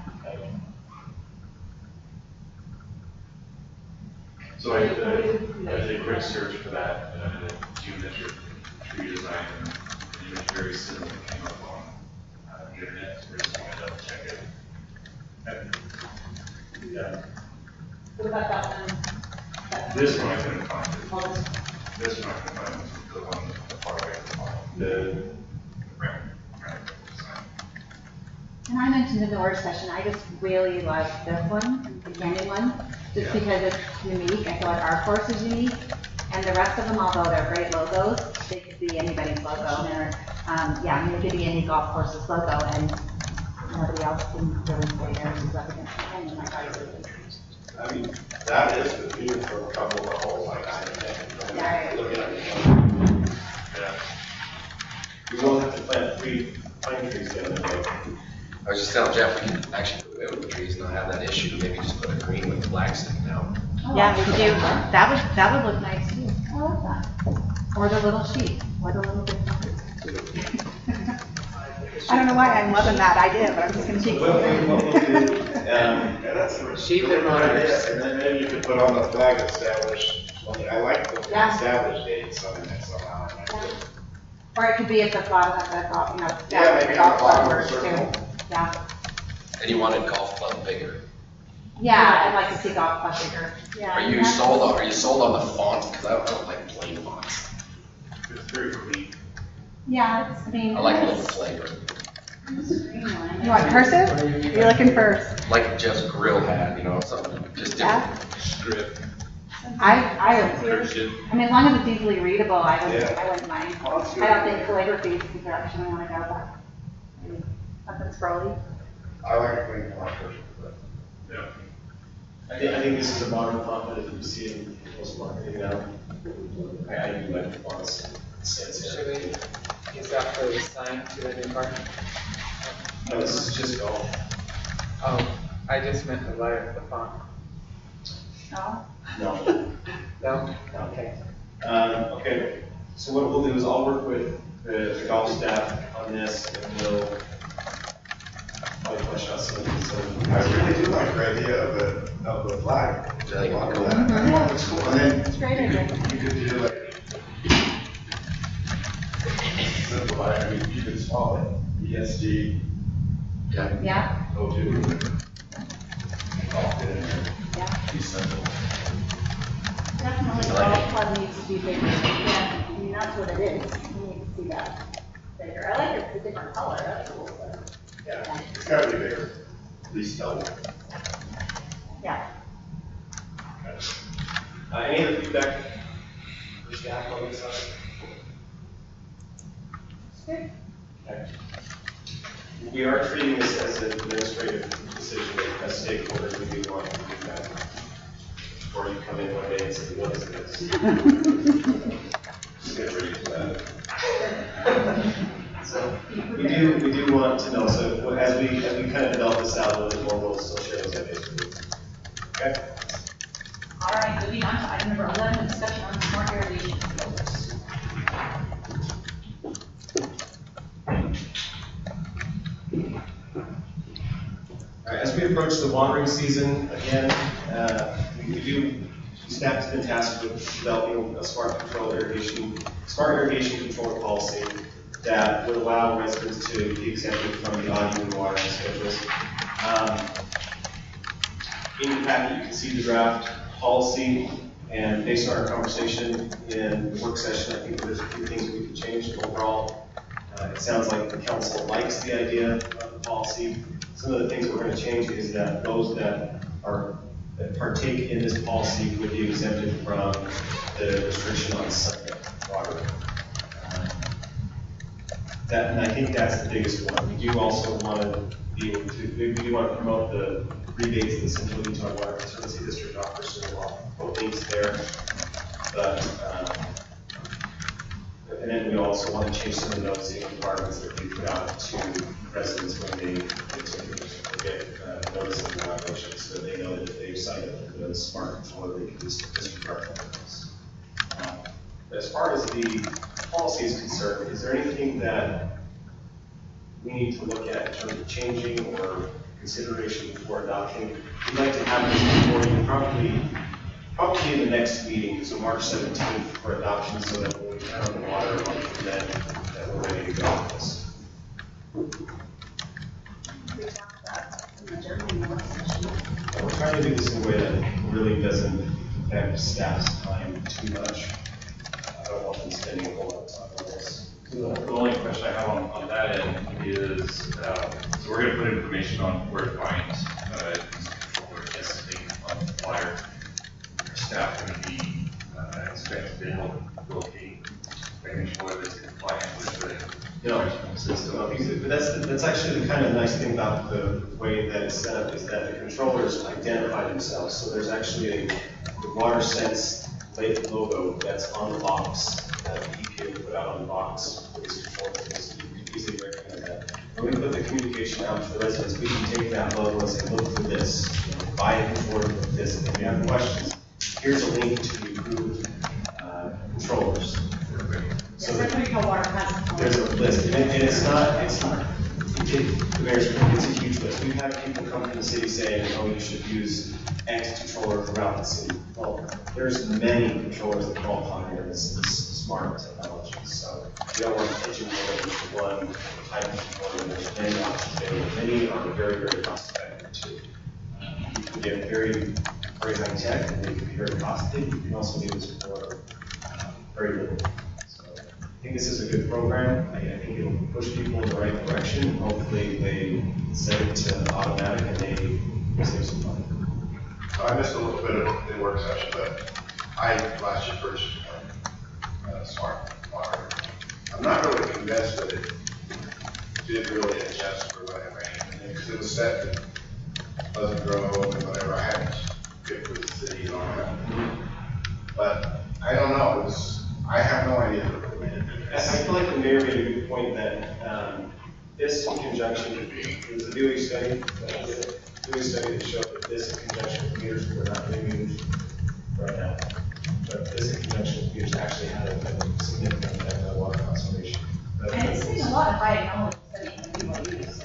So I did, a, I did a quick search for that, and I did a geometric tree design, and it was very similar that came up on uh, the internet, so we're just going to double check it. And, yeah, What about that one? That this one I couldn't find it. one? This one I couldn't find it, the one the far right at the bottom. The, the brown, brown design. And I mentioned in the work session, I just really like this one, the canyon one, just Yeah. because it's unique. I feel like our course is unique, and the rest of them, although they're great logos, they could be anybody's logo. And they're, um, yeah, I mean, it could be any golf course's logo, and nobody else can really say theirs is up against the canyon like ours is. I mean, that is the view for a couple of the whole, like, I think. Yeah. Look at it. Yeah. We won't have to plant three pine trees the other day. I was just telling Jeff, we can actually put away with the trees and not have that issue. Maybe just put a green with the flag sticking out. Yeah, we could do, that would, that would look nice too. I love that. Or the little sheep, or the little bit. I don't know why I'm loving that idea, but I'm just gonna keep. Well, what we'll do, um, yeah, that's a Sheep really and good idea. runners. And then maybe you could put on the flag established, I like the Yeah. established dates on it somehow. Or it could be at the bottom of the golf, you know. Yeah, maybe on the bottom of the course, too. circle. Yeah, And you wanted golf club bigger. yeah, I'd like to see golf club bigger. Yeah. Are you sold on, are you sold on the font? Because I don't, I don't like plain fonts. It's very clean. Yeah, it's, I mean. I like a little flavor. You want cursive? You're looking for, Like Jeff's grill had, you know, something just Yeah. different. Script. I, I, Christian. I mean, as long as it's easily readable, I wouldn't, Yeah. I wouldn't mind. Oh, that's good. I don't think calligraphy is the direction we want to go, but maybe something scrolly. I like green markers, but. Yeah. I think, I think this is a modern font that you see in most marketing now. I, I do like the fonts. Sense Should we use that for the sign to the new park? No, this is just golf. Oh, I just meant the letter, the font. No? No. No? No. Okay. Um, okay, so what we'll do is I'll work with the, the golf staff on this, and we'll probably flesh out some of these. some- I really do like your idea of a, of the flag. I think I I'll like go that. with Yeah, that's cool. And then It's a great idea. you could do like, simplify, I mean, you could spell it, E S G, Yeah. Yeah, O two. All fit in there, yeah. be simple. Definitely, the I like golf club needs to be bigger. Yeah, I mean, that's what it is. You need to see that bigger. I like it, it's a different color, that's cool, but, Yeah, it's gotta be bigger, at least double. yeah. Uh, any other feedback for staff on this side? Good. Okay. We are treating this as an administrative decision as stakeholders. We do want feedback. Or you come in one day and say, what is this? Just get ready for that. So we do, we do want to know. So as we, as we kind of develop this out a little bit more, we'll still share those ideas. Okay? All right, moving on to item number eleven, discussion on smart irrigation controllers. All right, as we approach the watering season, again, uh, we we do, staff has been tasked with developing a smart control irrigation, smart irrigation control policy that would allow residents to be exempted from the odd even watering schedules. Um, in the packet, you can see the draft policy, and based on our conversation in the work session, I think there's a few things we can change. Overall, uh, it sounds like the council likes the idea of the policy. Some of the things we're going to change is that those that are that partake in this policy would be exempted from the restriction on subject water. Um, that, and I think that's the biggest one. We do also want to be able to, we do want to promote the rebates that the Central Utah Water Conservancy District offers, so we'll both needs there. But, um, and then we also want to change some of those requirements that we put out to residents when they get, to get uh, notice of the violation, so that they know that if they've signed up for the smart controller, they can just disregard those. Um, as far as the policy is concerned, is there anything that we need to look at in terms of changing or consideration before adoption? We'd like to have this before you, probably, probably in the next meeting, so March seventeenth for adoption, so that when we turn on the water, and then that we're ready to go with this. We talked about in the German work session. We're trying to do this in a way that really doesn't affect staff's time too much. I don't want them spending a whole lot of time on this. The only question I have on, on that end is, uh, so we're gonna put information on where to find, uh, these controller testing on the flyer. Our staff gonna be, uh, expected to help locate, making sure that it's compliant with the No. system. So, but that's, that's actually the kind of nice thing about the way that it's set up, is that the controllers identify themselves. So there's actually a, the water sense logo that's on the box, that the E P A will put out on the box for these controllers. You can easily recognize that. When we put the communication out to the residents, we can take that logo and say, look for this, buy a controller with this, and if you have questions, here's a link to the approved uh, controllers. So Yes, that- Central Utah Water has. there's a list, and it- and it's not, it's not, it, the mayor's, it's a huge list. We've had people come to the city saying, oh, you should use X controller throughout the city. Well, there's many controllers that qualify under this, this smart technology, so we don't want to pigeonhole it into one type of controller. There's many options there. Many are very, very cost effective too. You can get very, very high tech, and they can be very costly. You can also do this for uh, very little. I think this is a good program. I, I think it'll push people in the right direction. Hopefully they set it to automatic and they save some money. So I missed a little bit of the work session, but I last year purchased a uh, smart water. I'm not really convinced that it did really adjust for whatever, because it was set to Pleasant Grove and whatever I had to get for the city and all that. But I don't know, it was, I have no idea what it made a I, I difference. feel like the mayor made a good point that um, this in conjunction, it was a Dewey study, that I did, Dewey study that showed that this in conjunction with meters were not being used right now. But this in conjunction with meters actually had a, a significant impact on water conservation. But- And it's taking a lot of high knowledge studying what people use.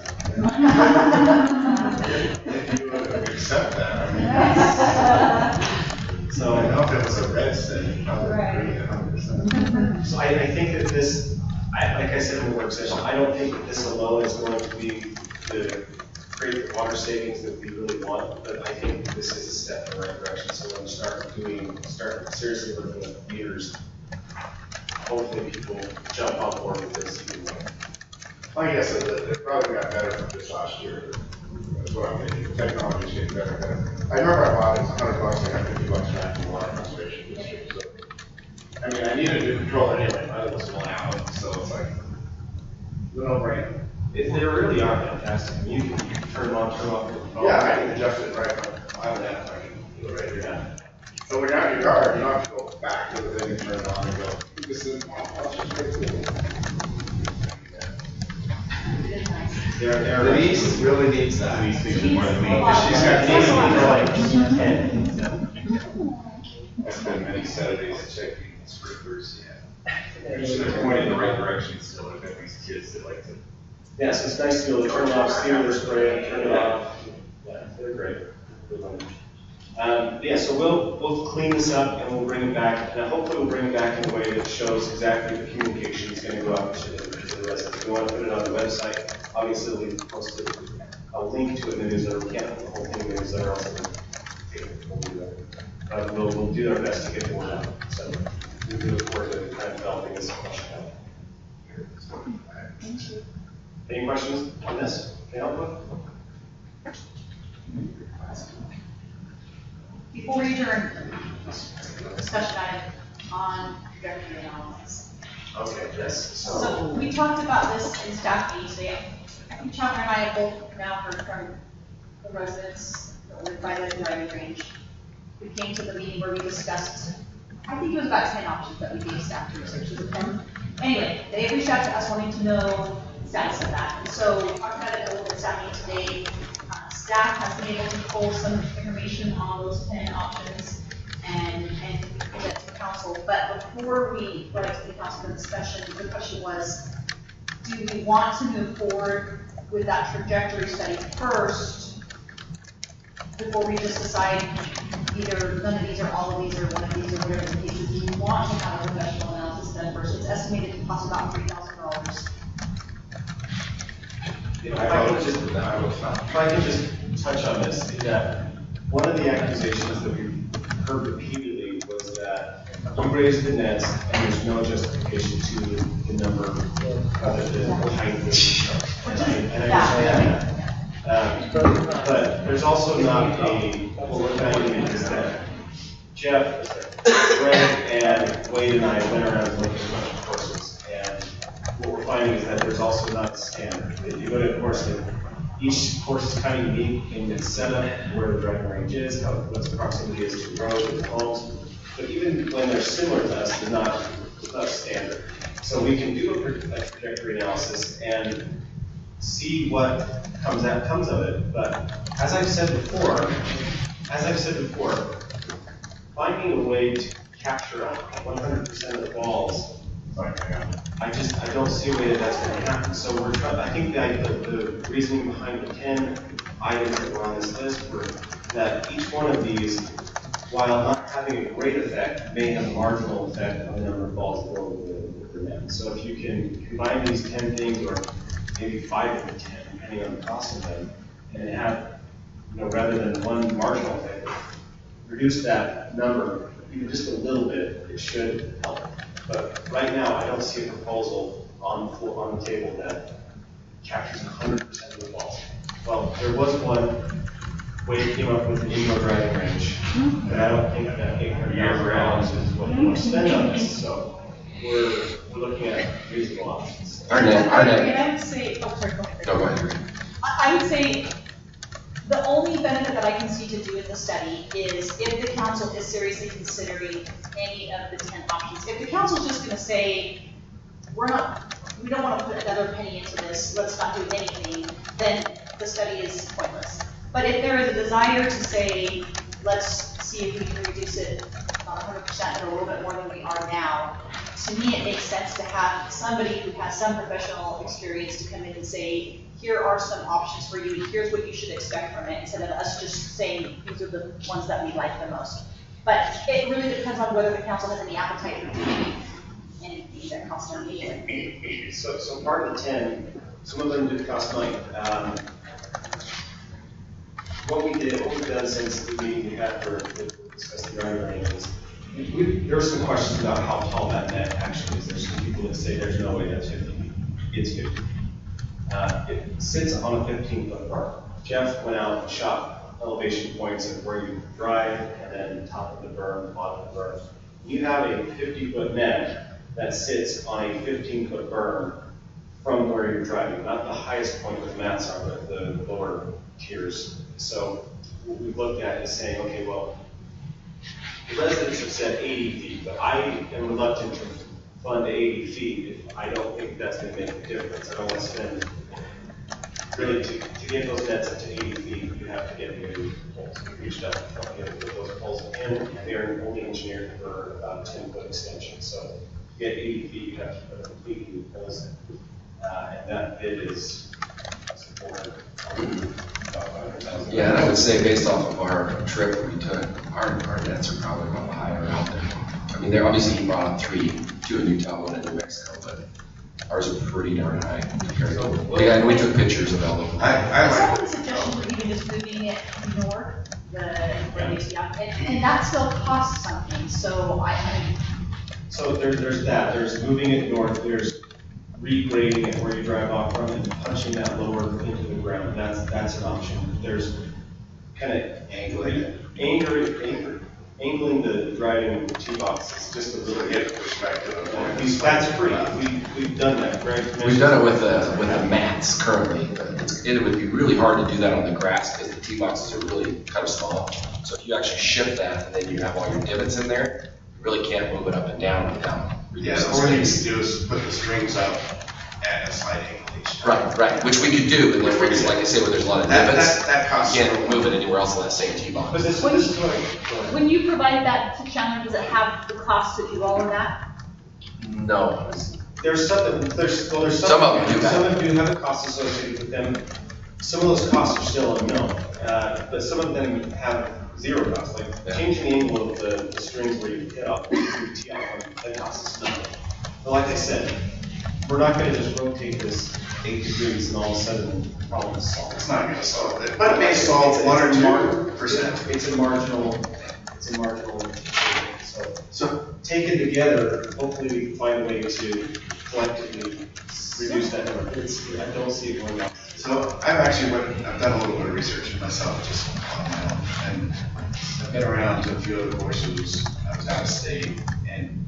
If you would accept that, I mean, So I don't know if it was a red study, probably Right. agree a hundred percent. So I, I think that this, I, like I said in the work session, I don't think that this alone is going to be the create the water savings that we really want, but I think this is a step in the right direction. So when we start doing, start seriously looking at meters, hopefully people jump on board with this even more. I guess it, it probably got better from this last year. That's what I'm thinking. The technology's getting better and better. I remember I bought it, it's a hundred bucks, I got fifty bucks back from water conservation district. So, I mean, I needed a new controller anyway, my other was going out, so it's like, no brainer. If they really are fantastic, I mean, you can, you can turn them on, turn them off with the phone. Yeah, I can adjust it right on my own app, I can do it right here. Yeah. So when you're out in your yard, you don't have to go back to the thing and turn it on and go, this is, oh, that's just pretty cool. They're, they're. Denise really needs that. Denise thinks more than me. She's got Denise, these they're like ten. I spent many Saturdays checking sprinklers, yeah. They're pointing in the right direction, so I've got these kids that like to. Yeah, so it's nice to be able to turn it off, steer their spray, turn it off. Yeah, they're great. Good one. Um, yeah, so we'll, we'll clean this up and we'll bring it back, and hopefully we'll bring it back in a way that shows exactly the communication is going to go out to the, to the residents. We want to put it on the website. Obviously, we've posted a link to it in the newsletter. We can't put the whole thing in the newsletter, also we'll do that. But we'll, we'll do our best to get the word out. So we do look forward to kind of developing this question out. Any questions on this? Can I help with? Before we adjourn, discussion item on trajectory analysis. Okay, yes. So, So we talked about this in staff meeting today. I think Chandler and I have both now heard from the residents that live by the driving range. We came to the meeting where we discussed, I think it was about ten options that we gave staff to research as a ten. Anyway, they reached out to us wanting to know the status of that. And so we talked about it a little bit staff meeting today. Uh, staff has been able to pull some information on those ten options and, and present to the council. But before we brought it to the council for discussion, the question was, do we want to move forward with that trajectory study first before we just decide either none of these or all of these or one of these or whatever the case is? Do we want to have a professional analysis done first? It's estimated to cost about three thousand dollars. If I can just, if I can just touch on this, is that one of the accusations that we heard repeatedly was that you raised the nets and there's no justification to the number other than the height of the structure. And I understand that. Um, but there's also not a, what we're finding is that Jeff, Greg, and Wade and I went around looking at a bunch of courses, and what we're finding is that there's also not a standard. If you go to a course, that each course is kind of unique in its setup, where the driving range is, how what's the proximity is to roads and homes. But even when they're similar to us, they're not, it's not standard. So we can do a, a trajectory analysis and see what comes out comes of it. But as I've said before, as I've said before, finding a way to capture one hundred percent of the balls, I just I don't see a way that that's going to happen. So we're trying. I think that the, the reasoning behind the ten items that were on this list were that each one of these, while not having a great effect, may have a marginal effect on the number of balls that go over the, over the net. So if you can combine these ten things, or maybe five of the ten, depending on the cost of them, and have, you know, rather than one marginal effect, reduce that number even just a little bit, it should help. But right now, I don't see a proposal on the floor, on the table that captures one hundred percent of the balls. Well, there was one. Wade came up with an indoor driving range, but I don't think that eight hundred thousand dollars is what we want to spend on this. So we're we're looking at reasonable options. Our net, our net. And I would say, oh, sorry, go ahead. No, go ahead. I I would say the only benefit that I can see to doing the study is if the council is seriously considering any of the ten options. If the council's just gonna say, we're not, we don't wanna put another penny into this, let's not do anything, then the study is pointless. But if there is a desire to say, let's see if we can reduce it not one hundred percent, but a little bit more than we are now, to me it makes sense to have somebody who has some professional experience to come in and say, here are some options for you, here's what you should expect from it, instead of us just saying, these are the ones that we like the most. But it really depends on whether the council has any appetite for doing anything. fee that costs our anyway. So, so part of the ten, some of them did cost money. Um, What we did, what we've done since the meeting we had for, to discuss the driving range is, we, there were some questions about how tall that net actually is. There's some people that say there's no way that's fifty feet. It's fifty. Uh, it sits on a fifteen foot berm. Jeff went out and shot elevation points of where you drive, and then top of the berm, bottom of the berm. You have a fifty foot net that sits on a fifteen foot berm from where you're driving, not the highest point where the mats are, but the lower tiers. So what we've looked at is saying, okay, well, the residents have said eighty feet, but I am reluctant to fund eighty feet if I don't think that's going to make a difference. I don't want to spend, really, to, to get those nets up to eighty feet, you have to get new poles. We reached out to get those poles in, they're only engineered for about a ten foot extension. So to get eighty feet, you have to put a completely new poles in. Uh, and that bid is supported. Yeah, and I would say based off of our trip we took, our, our nets are probably a little higher out there. I mean, they're obviously he brought up three, two in Utah, one in New Mexico, but ours are pretty darn high compared to. Yeah, and we took pictures of all of them. I, I Some like of the suggestions were even just moving it north, the, the U T I, and, and that still costs something, so I, I, So there, there's that, there's moving it north, there's regrading it where you drive off from and punching that lower into the ground. That's, that's an option. There's kind of angling it, angling, angling, angling the driving T-box is just a little bit. perspective. Uh, These flats are free. We, we've done that, Greg. We've done it with the, with the mats currently, but it's, it would be really hard to do that on the grass because the tee boxes are really kind of small. So if you actually shift that and then you have all your divots in there, you really can't move it up and down without Yeah, reducing the only thing space. you can do is put the strings up at a slight angle each time. Right, right, which we could do, but then where it's, like I say, where there's a lot of That, divots, that, that costs. you can't move it anywhere else on that same tee But box. this, this is what I, when you provide that to Chandler, does it have the cost to do all of that? No, there's some, that- there's, well, there's some. Some of them do have. Some of them do have a cost associated with them. Some of those costs are still unknown, uh, but some of them have zero cost, like Yeah. changing the angle of the, the strings where you hit off, you tee off, that costs us nothing. But like I said, we're not gonna just rotate this eight degrees and all of a sudden the problem is solved. It's not gonna solve it, but it may solve one or two percent. It's a marginal, it's a marginal, so, So, taken together, hopefully we can find a way to collectively reduce that number. It's, I don't see it going up. so I've actually went, I've done a little bit of research myself, just on my own, and I've been around to a few other courses. I was out of state, and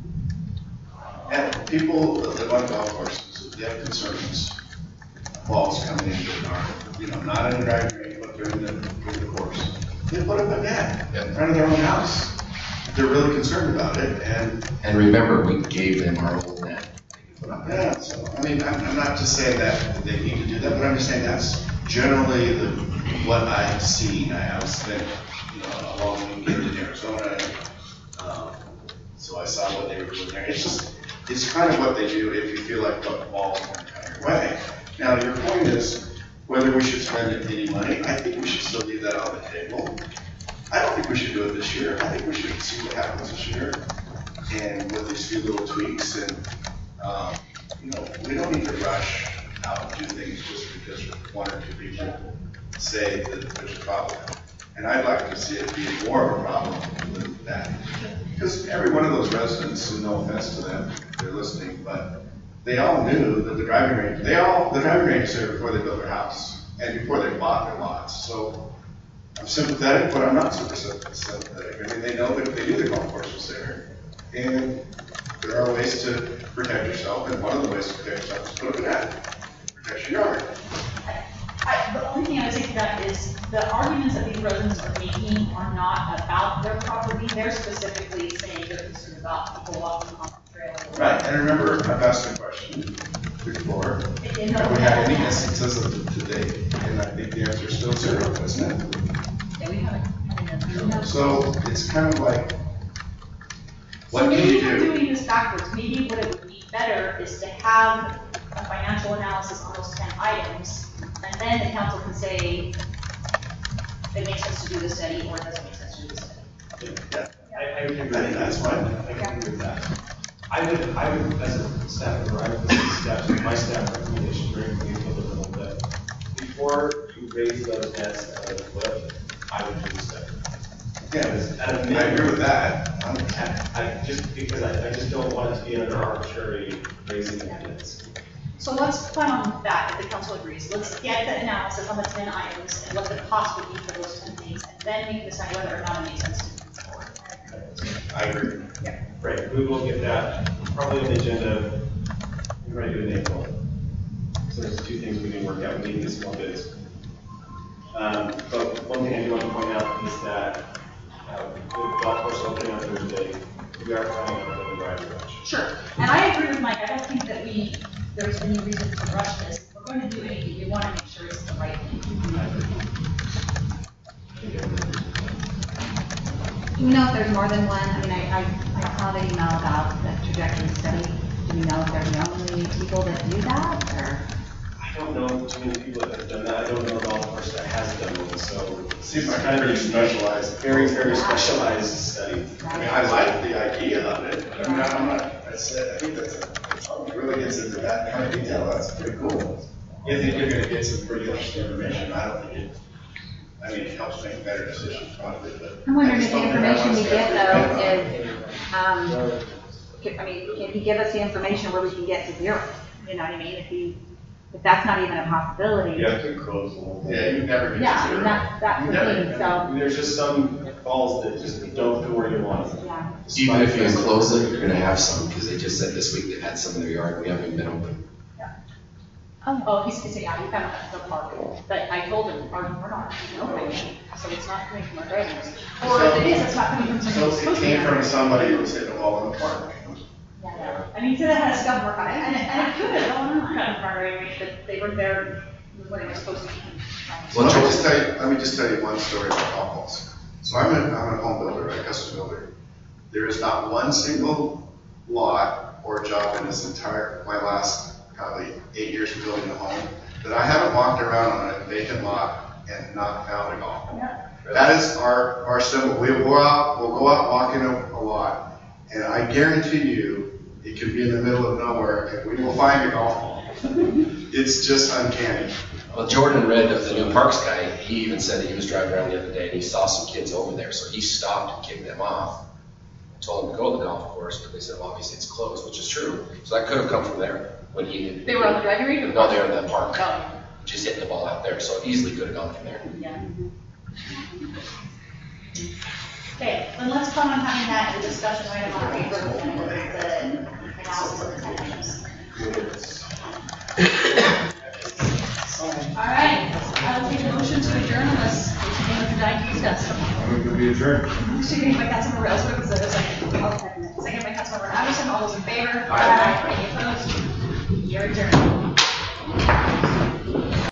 and people that run golf courses, they have concerns. Balls coming into the car, you know, not in the driving range, but during the, during the course. They put up a net in front of their own house. They're really concerned about it, and and remember, we gave them our old net. yeah, so, I mean, I'm, I'm not just saying that they need to do that, but I'm just saying that's generally the, what I've seen. I I spent, you know, a long weekend in Arizona, um, so I saw what they were doing there. It's just, it's kind of what they do if you feel like the ball's going to come your way. Now, your point is whether we should spend any money. I think we should still leave that on the table. I don't think we should do it this year. I think we should see what happens this year, and with these few little tweaks, and, um, you know, we don't need to rush out and do things just because one or two people say that there's a problem. And I'd like to see it be more of a problem than that. Because every one of those residents, and no offense to them, they're listening, but they all knew that the driving range, they all, the driving range was there before they built their house and before they bought their lots. So I'm sympathetic, but I'm not super sympathetic. I mean, they know that they knew the golf course was there. And there are ways to protect yourself, and one of the ways to protect yourself is put up a net, protect your yard. I, the only thing I would say to that is the arguments that these residents are making are not about their property. They're specifically saying they're concerned about people walking on the trail. Right, and remember, I've asked the question before, In the- have we had any instances of it to date? And I think the answer is still zero, isn't it? Yeah, we haven't. haven't- So it's kind of like, So what can maybe you we're do? doing this backwards. Maybe what it would be better is to have a financial analysis on those ten items, and then the council can say, it makes sense to do this study, or it doesn't make sense to do this study. I, I agree with I think that. that's fine. I can agree with that. I, I would, I would, as a staff member, I would, put the staff, my staff recommendation, very briefly, a little bit. Before you raise those nets out of the cliff, I would do the study. Yeah, At a I minimum, agree with that. I'm- I, just because I, I just don't want it to be under arbitrary raising the nets. So let's plan on that, if the council agrees. Let's get the analysis on the ten items and what the cost would be for those ten things, and then we can decide whether or not it makes sense to move forward. I agree. Right, we will get that probably on the agenda, we're ready to do it in April. So there's two things we can work out, we need the small bids. Um, but one thing I do want to point out is that, uh, with the golf course opening on Thursday, we are planning on a drive rush. Sure, and I agree with Mike, I don't think that we, there's any reason to rush this. If we're going to do anything, we want to make sure it's the right thing. Do we know if there's more than one? I mean, I, I, I saw the email about the trajectory study. Do we know if they're the only people that do that, or? I don't know too many people that have done that, I don't know a golf course that has done one, so. Seems like a pretty specialized. Very, very specialized study. I mean, I like the idea of it, but I'm not, I'm not, I said, I think that's, a- it really gets into that kind of detail, that's pretty cool. You think you're gonna get some pretty interesting information, I don't think it, I mean, it helps make better decisions probably, but. I'm wondering I if just the don't think I information wanna we spend get every though penny on it. is, um, ca- I mean, can he give us the information where we can get to zero? You know what I mean? If he, if that's not even a possibility. You have to close the whole thing. Yeah, you never get Yeah, to I mean, zero. that, that's the Never. thing, so, There's just some balls that just don't go where you want. yeah. Even if you enclose it, you're gonna have some, because they just said this week they've had some in their yard, and we haven't even been open. Oh, he's, he's, yeah, we found the park, but I told him, our, we're not, no, so it's not coming from our revenues. Or if it is, it's not coming from So somebody who's it supposed to came be. from somebody who was hitting a wall in the park. Yeah, I mean, he said it had a scuff mark on it, and it, and it could have, I don't know, kind of primary, but they were there when it was supposed to be. Well, Let me George- just tell you, let me just tell you one story about golf balls. So I'm a, I'm a home builder, a custom builder. There is not one single lot or job in this entire, my last probably eight years of building a home, that I haven't walked around on a vacant lot and not found a golf ball. That is our, our symbol. We'll go out, we'll go out walking a, a lot, and I guarantee you, it could be in the middle of nowhere, and we will find a golf ball. It's just uncanny. Well, Jordan Red, the new parks guy, he even said that he was driving around the other day and he saw some kids over there, so he stopped and kicked them off. Told them to go to the golf course, but they said, well, obviously it's closed, which is true. So that could have come from there when he. They were on the driving range? No, they were in the park, Oh, just hitting the ball out there, so it easily could have gone from there. yeah. Okay, then let's plan on having that as a discussion item on April, and the analysis of the ten items. All right, I will take a motion to adjourn unless there's anything you'd like to discuss. I'm going to be adjourned. Motion by Councilmember Ellsworth, is there a second? I'll second it. Second by Councilmember Anderson, all those in favor? Aye. Any opposed? You're adjourned.